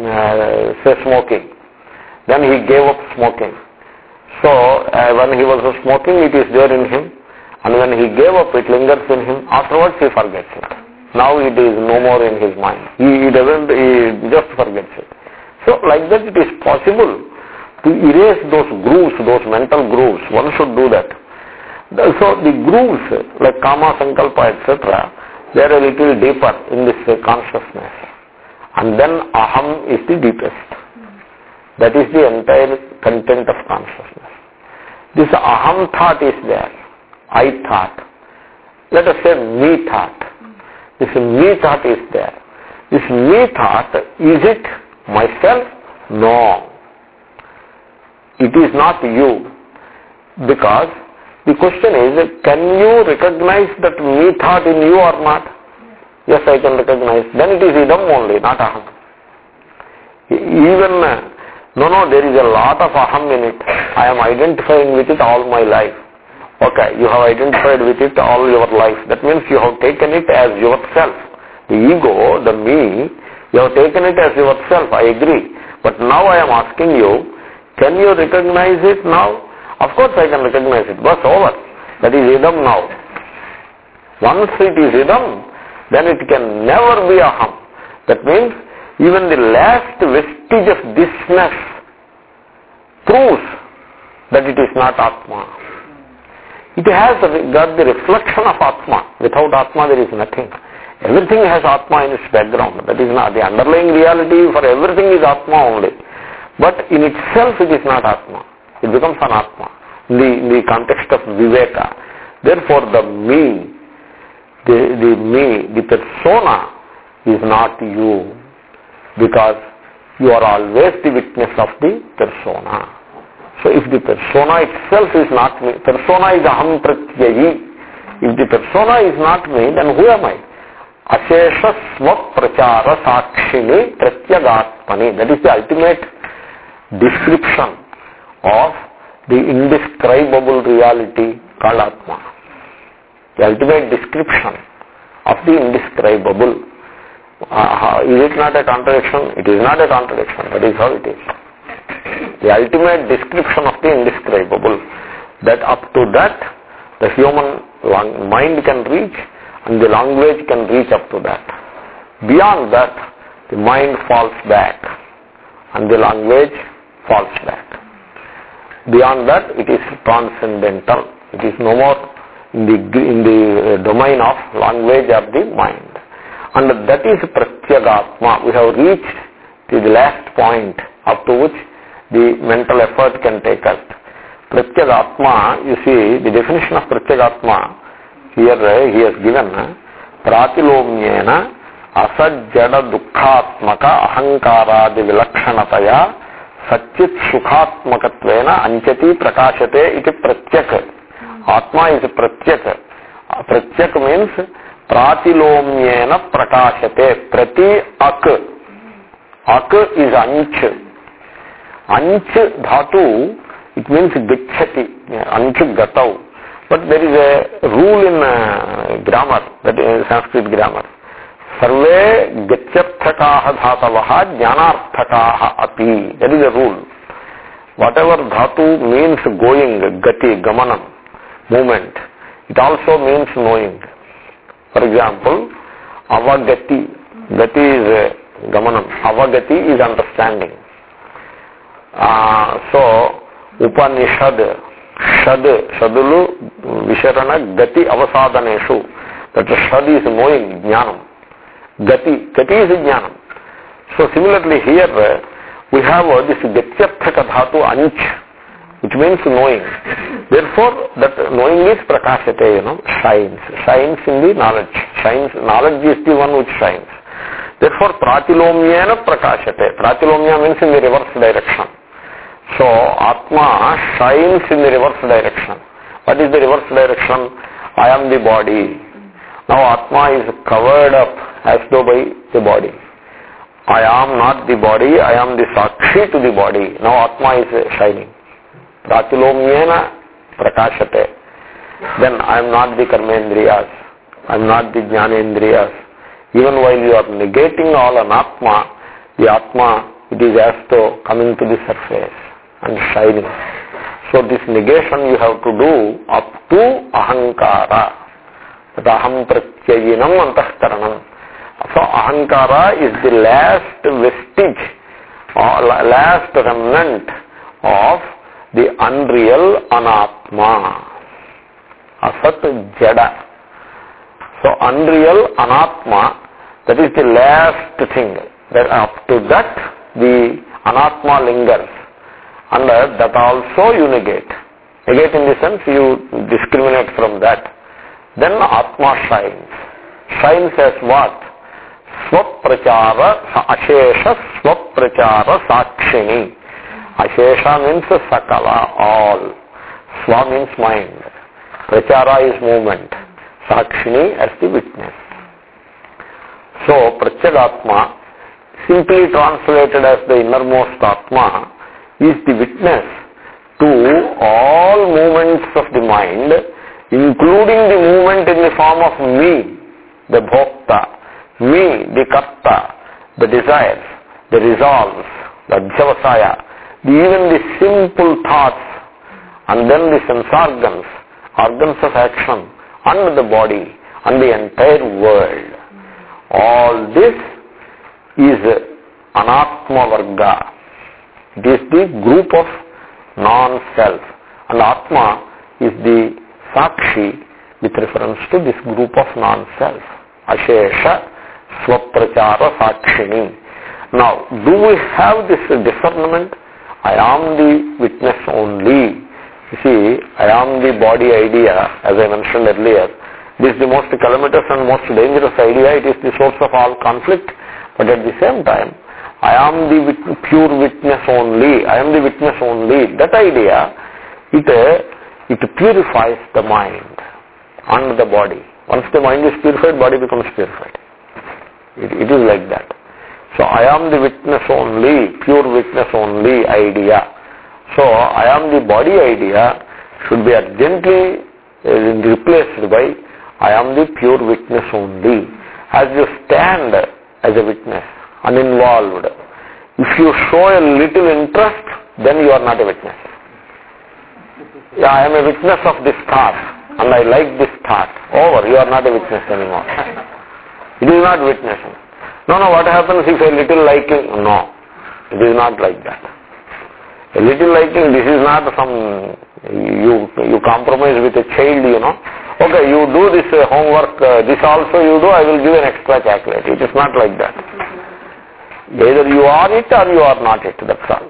[SPEAKER 1] say smoking. Then he gave up smoking. So, when he was smoking, it is there in him. And when he gave up, it lingers in him. Afterwards, he forgets it. Now it is no more in his mind. He just forgets it. So, like that, it is possible to erase those grooves, those mental grooves. One should do that. So, the grooves, like kama, sankalpa, etc., they are a little deeper in this consciousness. And then aham is the deepest. That is the entire content of consciousness. This aham thought is there. I thought. Let us say me thought. This me thought is there. This me thought, is it myself No. It is not you. Because the question is, can you recognize that me thought in you or not? Yes, I can recognize. Then it is idam only, not aham. Even, no, there is a lot of aham in it. I am identifying with it all my life. Okay, you have identified with it all your life. That means you have taken it as yourself. The ego, the me, you have taken it as yourself, I agree. But now I am asking you, can you recognize it now? Of course I can recognize it. But over. That is idam now. Once it is idam, then it can never be aham. That means even the last vestige of thisness proves that it is not Atma. It has got the reflection of Atma. Without Atma there is nothing. Everything has Atma in its background. That is not the underlying reality for everything is Atma only. But in itself it is not Atma. It becomes an Atma in the context of Viveka. Therefore the me, the persona is not you, because you are always the witness of the persona. So if the persona itself is not me, persona is aham pratyayi. If the persona is not me, then who am I? Ashesha swaprachara sakshini pratyagatmani. That is the ultimate description of the indescribable reality called Atma. The ultimate description of the indescribable. Is it not a contradiction? It is not a contradiction. That is how it is. The ultimate description of the indescribable. That up to that, the human mind can reach and the language can reach up to that. Beyond that, the mind falls back and the language falls back. Beyond that, it is transcendental. It is no more in the domain of language or the mind. And that is Pratyagatma. We have reached to the last point up to which the mental effort can take us. Pratyagatma, you see, the definition of Pratyagatma, here he has given, Pratilomyena asajjada dukkhatmaka ahankaradi vilakshanataya Satchit Sukhatmakatvena Anchati Prakashate iti Pratyak. Atma is Pratyak. Pratyak means Pratilomyena Prakashate. Prati Ak. Ak is Anch. Anch Dhatu, it means Gachati. Anch Gatau. But there is a rule in grammar, that is Sanskrit grammar. Sarve gachyarthakaha dhatavaha jnanarthakaha api. That is a rule. Whatever dhatu means going, gati, gamanam, movement, it also means knowing. For example, avagati. Gati is gamanam. Avagati is understanding. So, Upanishad, Shadulu, Visharana, Gati, Avasadaneshu. That Shad is knowing, jnanam. Gati is jnanam. So similarly here we have this gatyarthaka dhatu anch, which means knowing. Therefore that knowing is prakashate, shines in the knowledge. Knowledge is the one which shines. Therefore pratilomyena prakashate. Pratilomya means in the reverse direction. So Atma shines in the reverse direction. What is the reverse direction? I am the body. Now Atma is covered up as though by the body. I am not the body, I am the Sakshi to the body. Now Atma is shining. Pratilomyena prakashate. Then I am not the karmendriyas, I am not the jnanendriyas. Even while you are negating all an Atma, the Atma, it is as though coming to the surface and shining. So this negation you have to do up to ahankara. Aham pratyayinam antahkaranam. So ahankara is the last vestige or last remnant of the unreal anatma. Asat jada. So unreal anatma, that is the last thing. That up to that the anatma lingers. And that also you negate. Negate in the sense you discriminate from that. Then Atma shines. Shines as what? Swaprachara, ashesha Swaprachara Sakshini. Ashesha means Sakala, all. Swa means mind. Prachara is movement. Sakshini as the witness. So, Pratyagatma, simply translated as the innermost Atma, is the witness to all movements of the mind, including the movement in the form of me, the Bhokta, me, the Karta, the desires, the resolves, the Adhyavasaya, even the simple thoughts, and then the sense organs, organs of action, and the body, and the entire world. All this is Anatma Varga. It is the group of non-self. And Atma is the Sakshi with reference to this group of non-self. Ashesha Swaprachara Sakshini. Now, do we have this discernment? I am the witness only. You see, I am the body idea, as I mentioned earlier. This is the most calamitous and most dangerous idea. It is the source of all conflict. But at the same time, I am the pure witness only. I am the witness only. That idea, it purifies the mind and the body. Once the mind is purified, body becomes purified. It is like that. So I am the witness only, pure witness only idea. So I am the body idea should be urgently replaced by I am the pure witness only. As you stand as a witness, uninvolved, if you show a little interest, then you are not a witness. Yeah, I am a witness of this thought and I like this thought. Over, you are not a witness anymore. It is not witnessing. No, what happens if a little liking? No, it is not like that. A little liking, this is not some, you compromise with a child, you know. Okay, you do this homework, this also you do, I will give an extra chocolate. It is not like that. Either you are it or you are not it, that's all.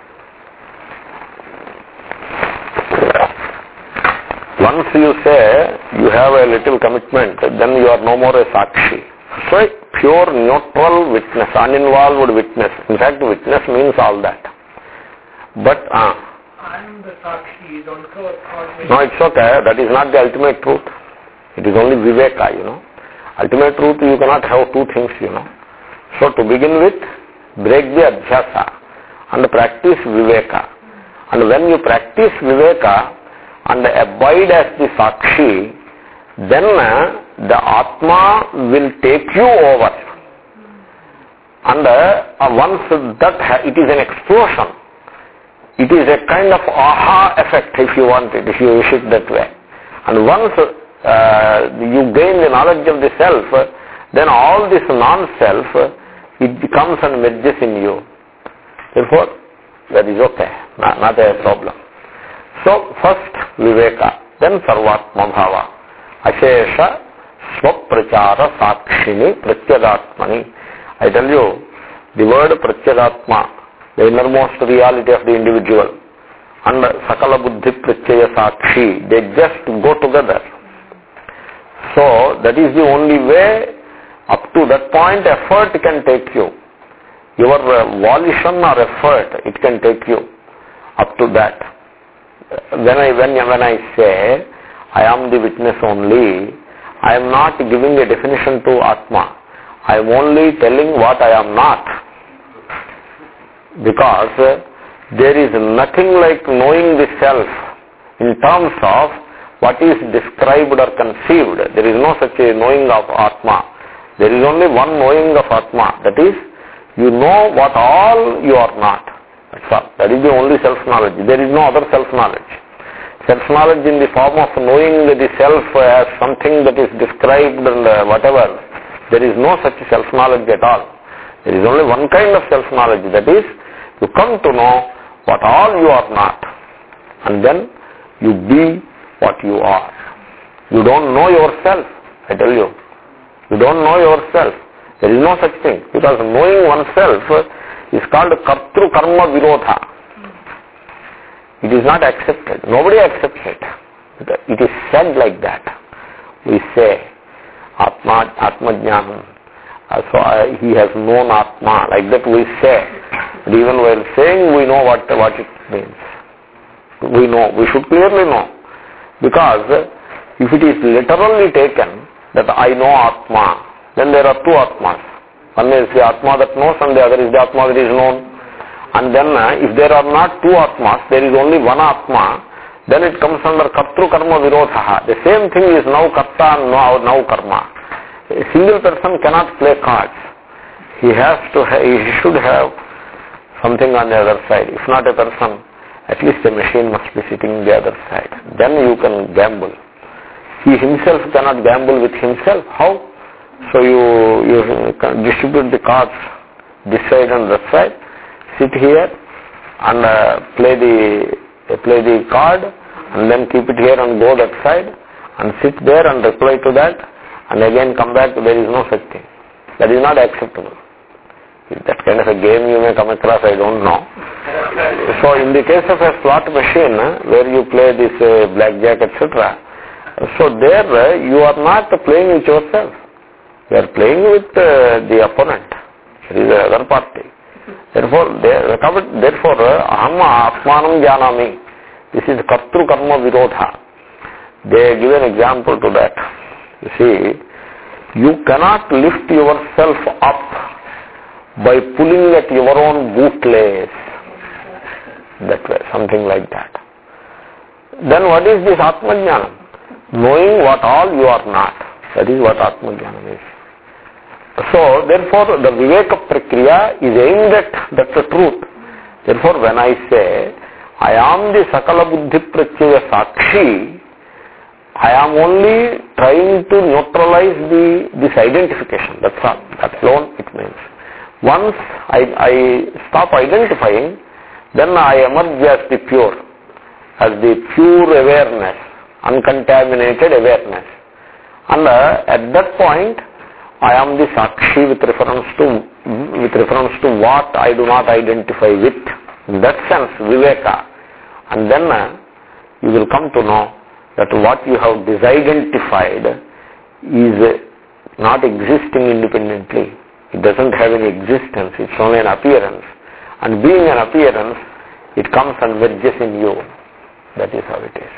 [SPEAKER 1] Once you say you have a little commitment, then you are no more a Sakshi. So, pure neutral witness, uninvolved witness. In fact, witness means all that. But,
[SPEAKER 2] I am the Sakshi is also
[SPEAKER 1] no, it's okay. That is not the ultimate truth. It is only Viveka, you know. Ultimate truth, you cannot have two things, you know. So, to begin with, break the Adhyasa and practice Viveka. And when you practice Viveka and abide as the Sakshi, then the Atma will take you over. And once that, it is an explosion. It is a kind of aha effect, if you want it, if you wish it that way. And once you gain the knowledge of the self, then all this non-self, it becomes and merges in you. Therefore, that is okay, not a problem. So, first Viveka, then Sarvatma Bhava. Ashesha Swaprachara Sakshini Pratyagatmani. I tell you, the word Pratyagatma, the innermost reality of the individual, and Sakala Buddhi Pratyaya Sakshi, they just go together. So, that is the only way. Up to that point, effort can take you. Your volition or effort, it can take you up to that. When I say, I am the witness only, I am not giving a definition to Atma. I am only telling what I am not. Because there is nothing like knowing the self in terms of what is described or conceived. There is no such a knowing of Atma. There is only one knowing of Atma. That is, you know what all you are not. That's all. That is the only self-knowledge. There is no other self-knowledge. Self-knowledge in the form of knowing the self as something that is described and whatever, there is no such self-knowledge at all. There is only one kind of self-knowledge. That is, you come to know what all you are not. And then you be what you are. You don't know yourself, I tell you. You don't know yourself. There is no such thing. Because knowing oneself is called Kartru Karma Virodha. It is not accepted. Nobody accepts it. It is said like that. We say, Atma Jnanam. So he has known Atma. Like that we say. But even while saying, we know what it means. We know, we should clearly know. Because if it is literally taken that I know Atma, then there are two Atmas. One is the Atma that knows and the other is the Atma that is known. And then if there are not two Atmas, there is only one Atma, then it comes under Kartru Karma Virodha. The same thing is now Karta and now Karma. A single person cannot play cards. He should have something on the other side. If not a person, at least a machine must be sitting on the other side. Then you can gamble. He himself cannot gamble with himself. How? So you can distribute the cards this side and that side, sit here and play the card, and then keep it here and go that side, and sit there and reply to that, and again come back. There is no such thing. That is not acceptable. That kind of a game you may come across, I don't know. So in the case of a slot machine, where you play this blackjack, etc., so there you are not playing with yourself. You are playing with the opponent. There is the other party. Therefore, aham atmanam janami. This is kartru karma virodha. They give an example to that. You see, you cannot lift yourself up by pulling at your own bootlace. That way, something like that. Then what is this Atmajnanam? Knowing what all you are not. That is what Atmajnanam is. So, therefore, the Viveka Prakriya is aimed at that truth. Therefore, when I say, I am the Sakala Buddhi Pratyaya Sakshi, I am only trying to neutralize this identification. That's all. That alone it means. Once I stop identifying, then I emerge as the pure awareness, uncontaminated awareness. And at that point, I am the Sakshi with reference to what I do not identify with. In that sense, Viveka. And then you will come to know that what you have disidentified is not existing independently. It doesn't have any existence. It's only an appearance. And being an appearance, it comes and merges in you. That is how it is.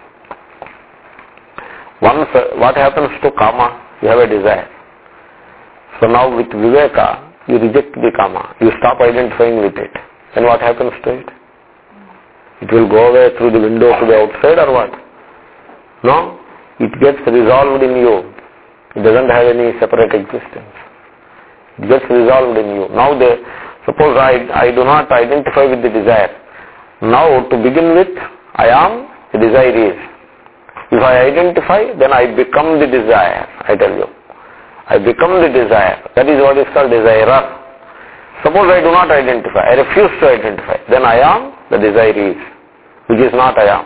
[SPEAKER 1] Once, what happens to Kama? You have a desire. So now with Viveka, you reject the Kama. You stop identifying with it. Then what happens to it? It will go away through the window to the outside or what? No. It gets resolved in you. It doesn't have any separate existence. It gets resolved in you. Now suppose I do not identify with the desire. Now to begin with, I am, the desire is. If I identify, then I become the desire, I tell you. I become the desire. That is what is called desirer. Suppose I do not identify, I refuse to identify, then I am, the desire is, which is not I am.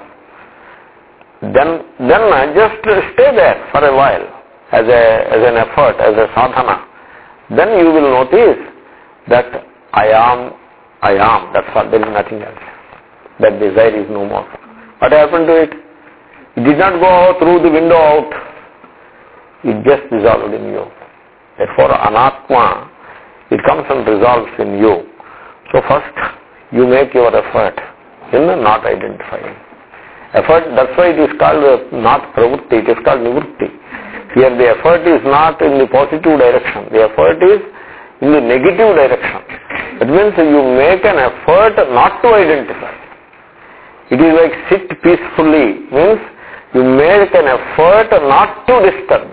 [SPEAKER 1] Then I just stay there for a while as an effort, as a sadhana. Then you will notice that I am, that's all, there is nothing else. That desire is no more. What happened to it? It did not go through the window out. It just dissolved in you. Therefore, anatma, it comes and resolves in you. So first, you make your effort in not identifying. Effort, that's why it is called not pravritti, it is called nivritti. Here the effort is not in the positive direction. The effort is in the negative direction. That means you make an effort not to identify. It is like sit peacefully, means you make an effort not to disturb.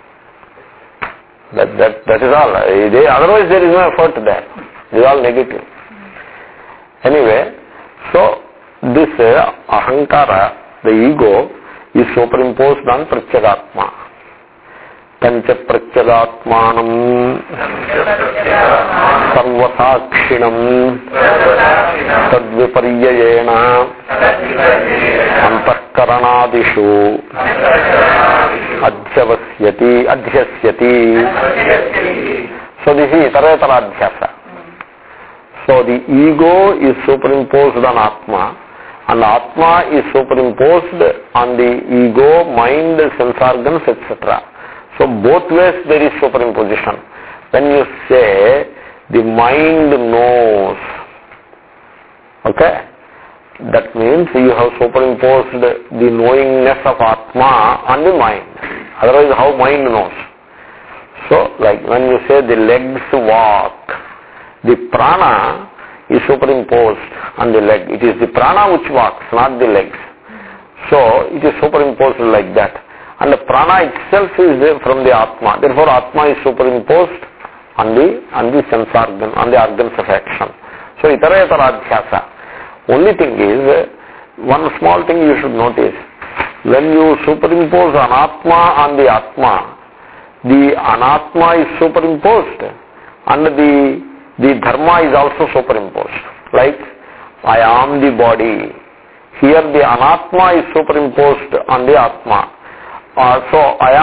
[SPEAKER 1] That is all. Otherwise there is no effort there. It is all negative. Anyway, so this ahankara, the ego, is superimposed on pratyagatma. Pancha pratyagatmanam sarvasakshinam tadviparyayena antakaranadishu adhyasyati. So this is itaretara adhyasa. So the ego is superimposed on Atma, and Atma is superimposed on the ego, mind, sense organs, etc. So both ways there is superimposition. When you say the mind knows, Okay? That means you have superimposed the knowingness of Atma on the mind. Otherwise, how mind knows? So, like when you say the legs walk, the prana is superimposed on the leg. It is the prana which walks, not the legs. So, it is superimposed like that. And the prana itself is from the Atma. Therefore, Atma is superimposed on the sense organ, on the organs of action. So, Itaratara-adhyasa. Only thing is, one small thing you should notice. When you superimpose anatma on the atma, the anatma is superimposed and the dharma is also superimposed. Like, I am the body. Here the anatma is superimposed on the atma. So,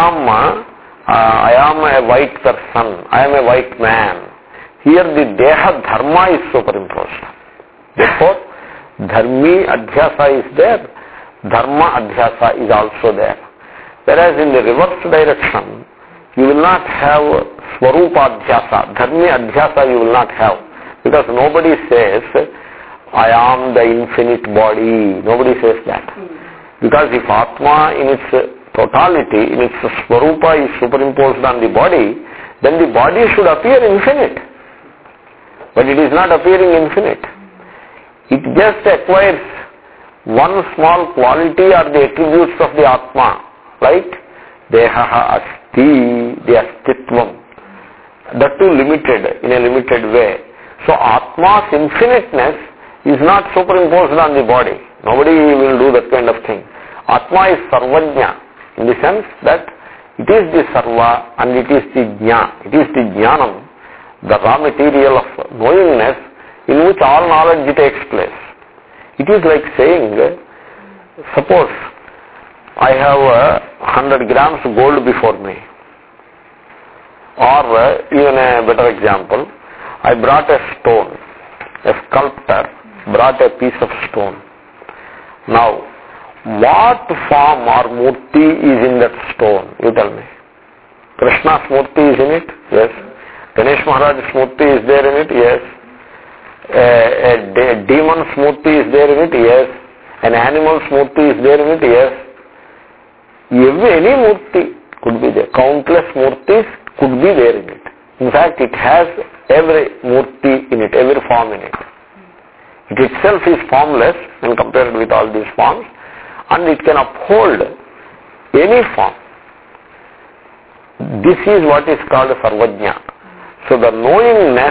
[SPEAKER 1] I am a white person. I am a white man. Here the deha dharma is superimposed. Therefore, dharmi adhyasa is there, dharma adhyasa is also there. Whereas in the reverse direction, you will not have swarupa adhyasa, dharmi adhyasa you will not have. Because nobody says, I am the infinite body. Nobody says that. Because if Atma in its totality, in its swarupa is superimposed on the body, then the body should appear infinite. But it is not appearing infinite. It just acquires one small quality or the attributes of the Atma, like Dehaha Asti, the Astitvam. That too limited, in a limited way. So Atma's infiniteness is not superimposed on the body. Nobody will do that kind of thing. Atma is Sarvajna, in the sense that it is the Sarva and it is the Jna. It is the Jnanam, the raw material of knowingness, in which all knowledge takes place. It is like saying, suppose I have 100 grams gold before me. Or even a better example, I brought a stone. A sculptor brought a piece of stone. Now, what form or murti is in that stone? You tell me. Krishna's murti is in it? Yes. Ganesh Maharaj's murti is there in it? Yes. A demon's murti is there in it? Yes. An animal's murti is there in it? Yes. Any murti could be there. Countless murtis could be there in it. In fact, it has every murti in it, every form in it. It itself is formless when compared with all these forms, and it can uphold any form. This is what is called Sarvajna. So the knowingness,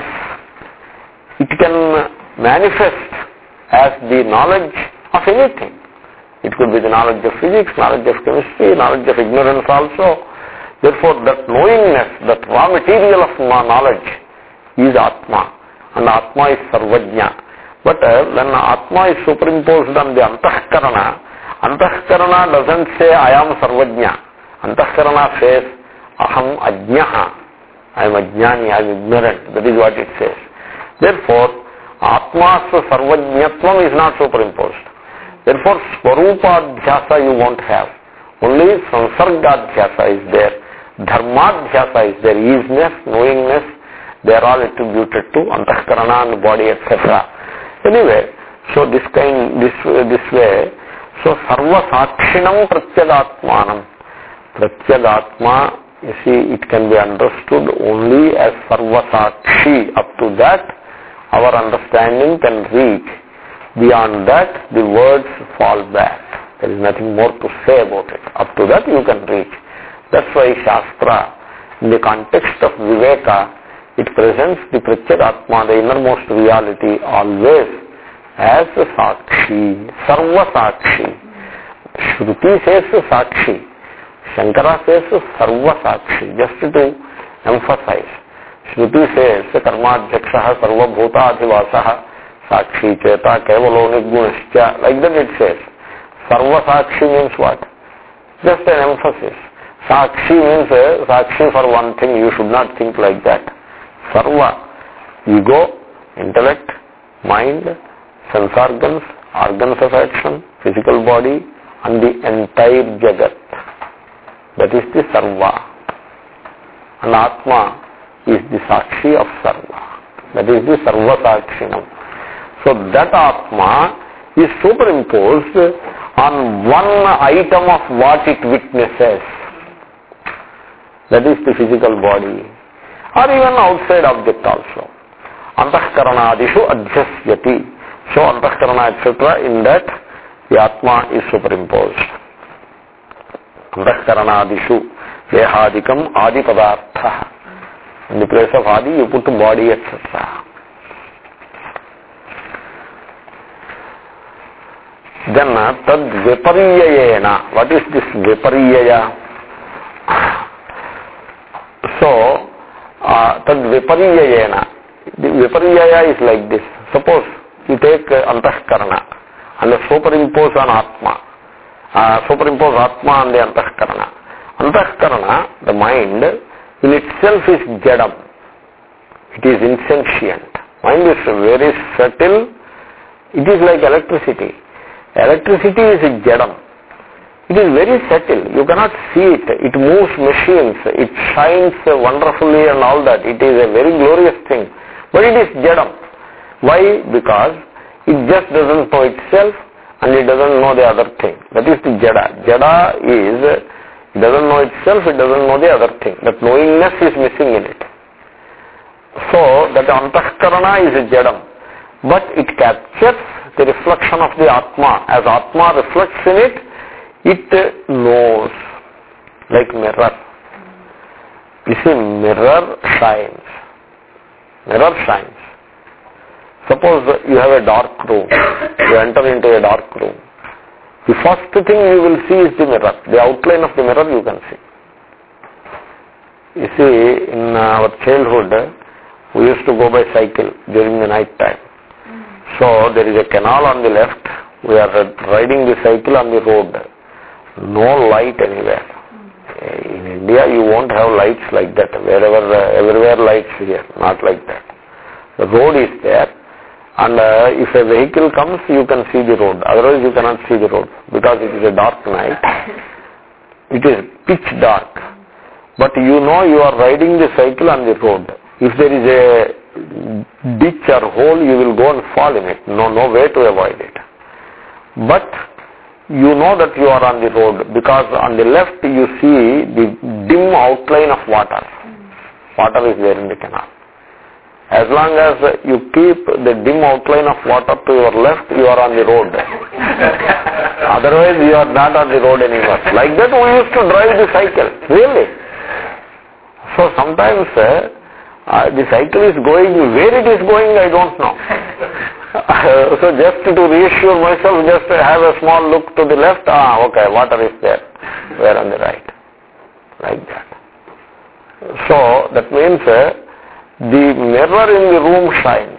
[SPEAKER 1] it can manifest as the knowledge of anything. It could be the knowledge of physics, knowledge of chemistry, knowledge of ignorance also. Therefore, that knowingness, that raw material of knowledge is Atma, and Atma is Sarvajna. But when Atma is superimposed on the Antahkarana, Antahkarana doesn't say I am Sarvajna. Antahkarana says Aham Ajnaha. I am Ajnani, I am ignorant. That is what it says. Therefore, Atma's Sarvajnatvam is not superimposed. Therefore, Swarupadhyasa you won't have. Only Sansargadhyasa is there. Dharmadhyasa is there. Easiness, knowingness, they are all attributed to Antahkarana and body, etc. Anyway, so this way, so Sarva Sakshinam Pratyagatmanam. Pratyagatma, you see, it can be understood only as Sarva Sakshi. Up to that, our understanding can reach. Beyond that, the words fall back. There is nothing more to say about it. Up to that, you can reach. That's why Shastra, in the context of Viveka, it presents the Pratyagatma, the innermost reality, always as a Sakshi, Sarva Sakshi. Shruti says Sakshi. Shankara says Sarva Sakshi, just to emphasize. Shruti says Karmadhyakshaha Sarva Bhuta Adhivasaha Sakshi Cheta Kevalo Nirgunascha. Like that it says. Sarva Sakshi means what? Just an emphasis. Sakshi means Sakshi for one thing. You should not think like that. Sarva, ego, intellect, mind, sense organs, organs of action, physical body, and the entire Jagat. That is the Sarva. And Atma is the Sakshi of Sarva. That is the Sarva Sakshinam. So that Atma is superimposed on one item of what it witnesses. That is the physical body, or even outside object also. Antahkaranadishu adhyasyati. So antahkarana etc. in that the Atma is superimposed. Antahkaranadishu dehadikam adi padartha. In the place of adi you put body etc. Then tad viparyayena. What is this viparyaya? So tad viparyayena. The viparyaya is like this. Suppose you take antahkarana and superimpose on Atma. Superimpose Atma on the antahkarana. Antahkarana, the mind, in itself is jadam. It is insentient. Mind is very subtle. It is like electricity. Electricity is jadam. It is very subtle. You cannot see it. It moves machines. It shines wonderfully and all that. It is a very glorious thing. But it is jadam. Why? Because it just doesn't know itself and it doesn't know the other thing. That is the jada. Jada is, it doesn't know itself, it doesn't know the other thing. That knowingness is missing in it. So, that antahkarana is a jadam. But it captures the reflection of the Atma. As Atma reflects in it, it knows. Like mirror. You see, mirror shines. Mirror shines. Suppose you have a dark room. You enter into a dark room. The first thing you will see is the mirror. The outline of the mirror you can see. You see, in our childhood, we used to go by cycle during the night time. So there is a canal on the left. We are riding the cycle on the road. No light anywhere. In India you won't have lights like that. Everywhere lights here. Not like that. The road is there. And if a vehicle comes, you can see the road. Otherwise you cannot see the road. Because it is a dark night. It is pitch dark. But you know you are riding the cycle on the road. If there is a ditch or hole, you will go and fall in it. No way to avoid it. But you know that you are on the road because on the left you see the dim outline of water. Water is there in the canal. As long as you keep the dim outline of water to your left, you are on the road. Otherwise you are not on the road anymore. Like that we used to drive the cycle. Really. So sometimes the cycle is going, where it is going I don't know. So just to reassure myself, just have a small look to the left, okay, water is there. Where on the right? Like that. So that means the mirror in the room shines.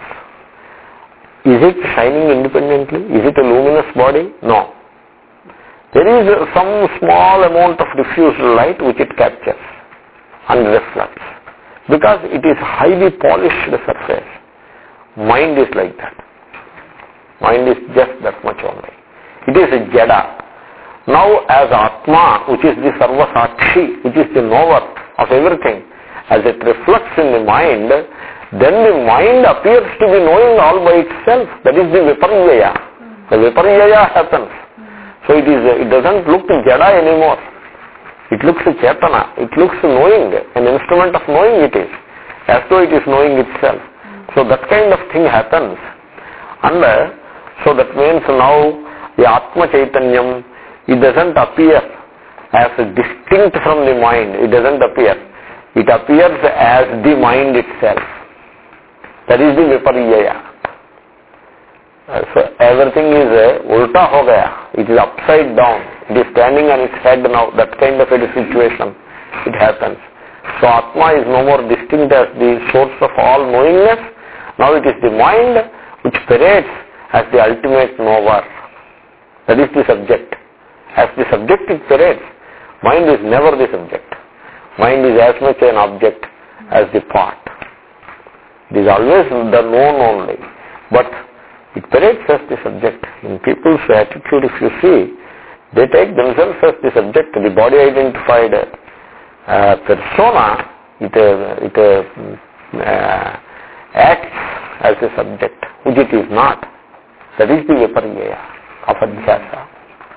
[SPEAKER 1] Is it shining independently? Is it a luminous body? No. There is some small amount of diffused light which it captures and reflects. Because it is highly polished surface. Mind is like that. Mind is just that much only. It is a jada. Now as Atma, which is the Sarvasakshi, which is the knower of everything, as it reflects in the mind, then the mind appears to be knowing all by itself. That is the viparyaya. The viparyaya happens. So it doesn't look jada anymore. It looks chetana. It looks knowing. An instrument of knowing it is. As though it is knowing itself. So that kind of thing happens. And so that means now the Atma Chaitanyam, it doesn't appear as distinct from the mind. It doesn't appear. It appears as the mind itself. That is the viparyaya. So everything is ulta ho gaya. It is upside down. It is standing on its head now. That kind of a situation. It happens. So Atma is no more distinct as the source of all knowingness. Now it is the mind which parades as the ultimate knower. That is the subject. As the subject it parades. Mind is never the subject. Mind is as much an object as the part. It is always the known only. But it parades as the subject. In people's attitude, if you see, they take themselves as the subject. The body identified persona, it acts as a subject, which it is not. That is the viparya of adhyasa.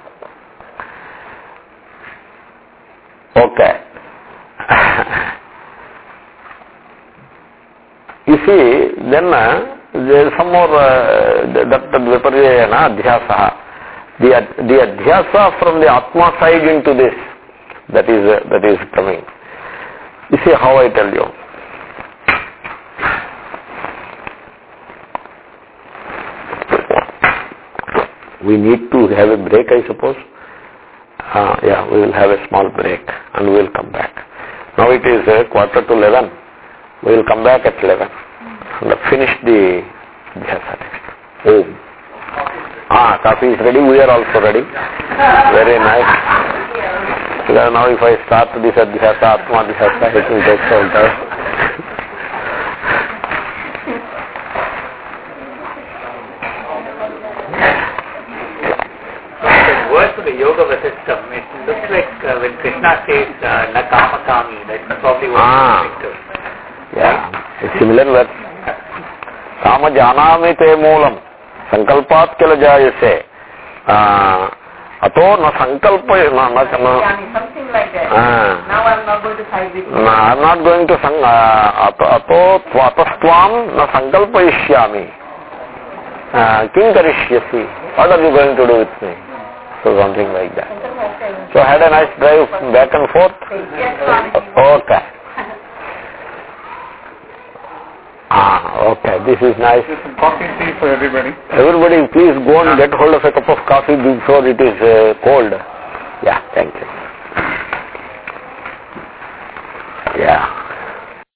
[SPEAKER 1] Okay. You see, then there is some more that viparyayana adhyasa. The adhyasa from the Atma side into this, that is coming. You see how I tell you. We need to have a break, I suppose. Yeah, we will have a small break and we will come back. Now it is 11:15. We will come back at 11 and finish the adhyasa text. Om. Coffee is ready. We are also ready. Very nice. Now if I start this adhyasa, atma adhyasa, it will take some time.
[SPEAKER 3] The Yoga Vasistam, it looks like when Krishna says na kama kami, that's probably what he's referring to.
[SPEAKER 1] Yeah, a similar word. Kama janami te moolam, sankalpat kila jayase, ato na sankalpa,
[SPEAKER 2] something like that. Now I am not going to side with you.
[SPEAKER 1] I am not going to ato tvatastvam na sankalpayishyami. Kim karishyasi? What are you going to do with me? So something like that. So had a nice drive back and forth? Okay. Okay, this is nice.
[SPEAKER 4] Coffee tea for everybody.
[SPEAKER 1] Everybody please go and get hold of a cup of coffee before it is cold. Yeah, thank you. Yeah.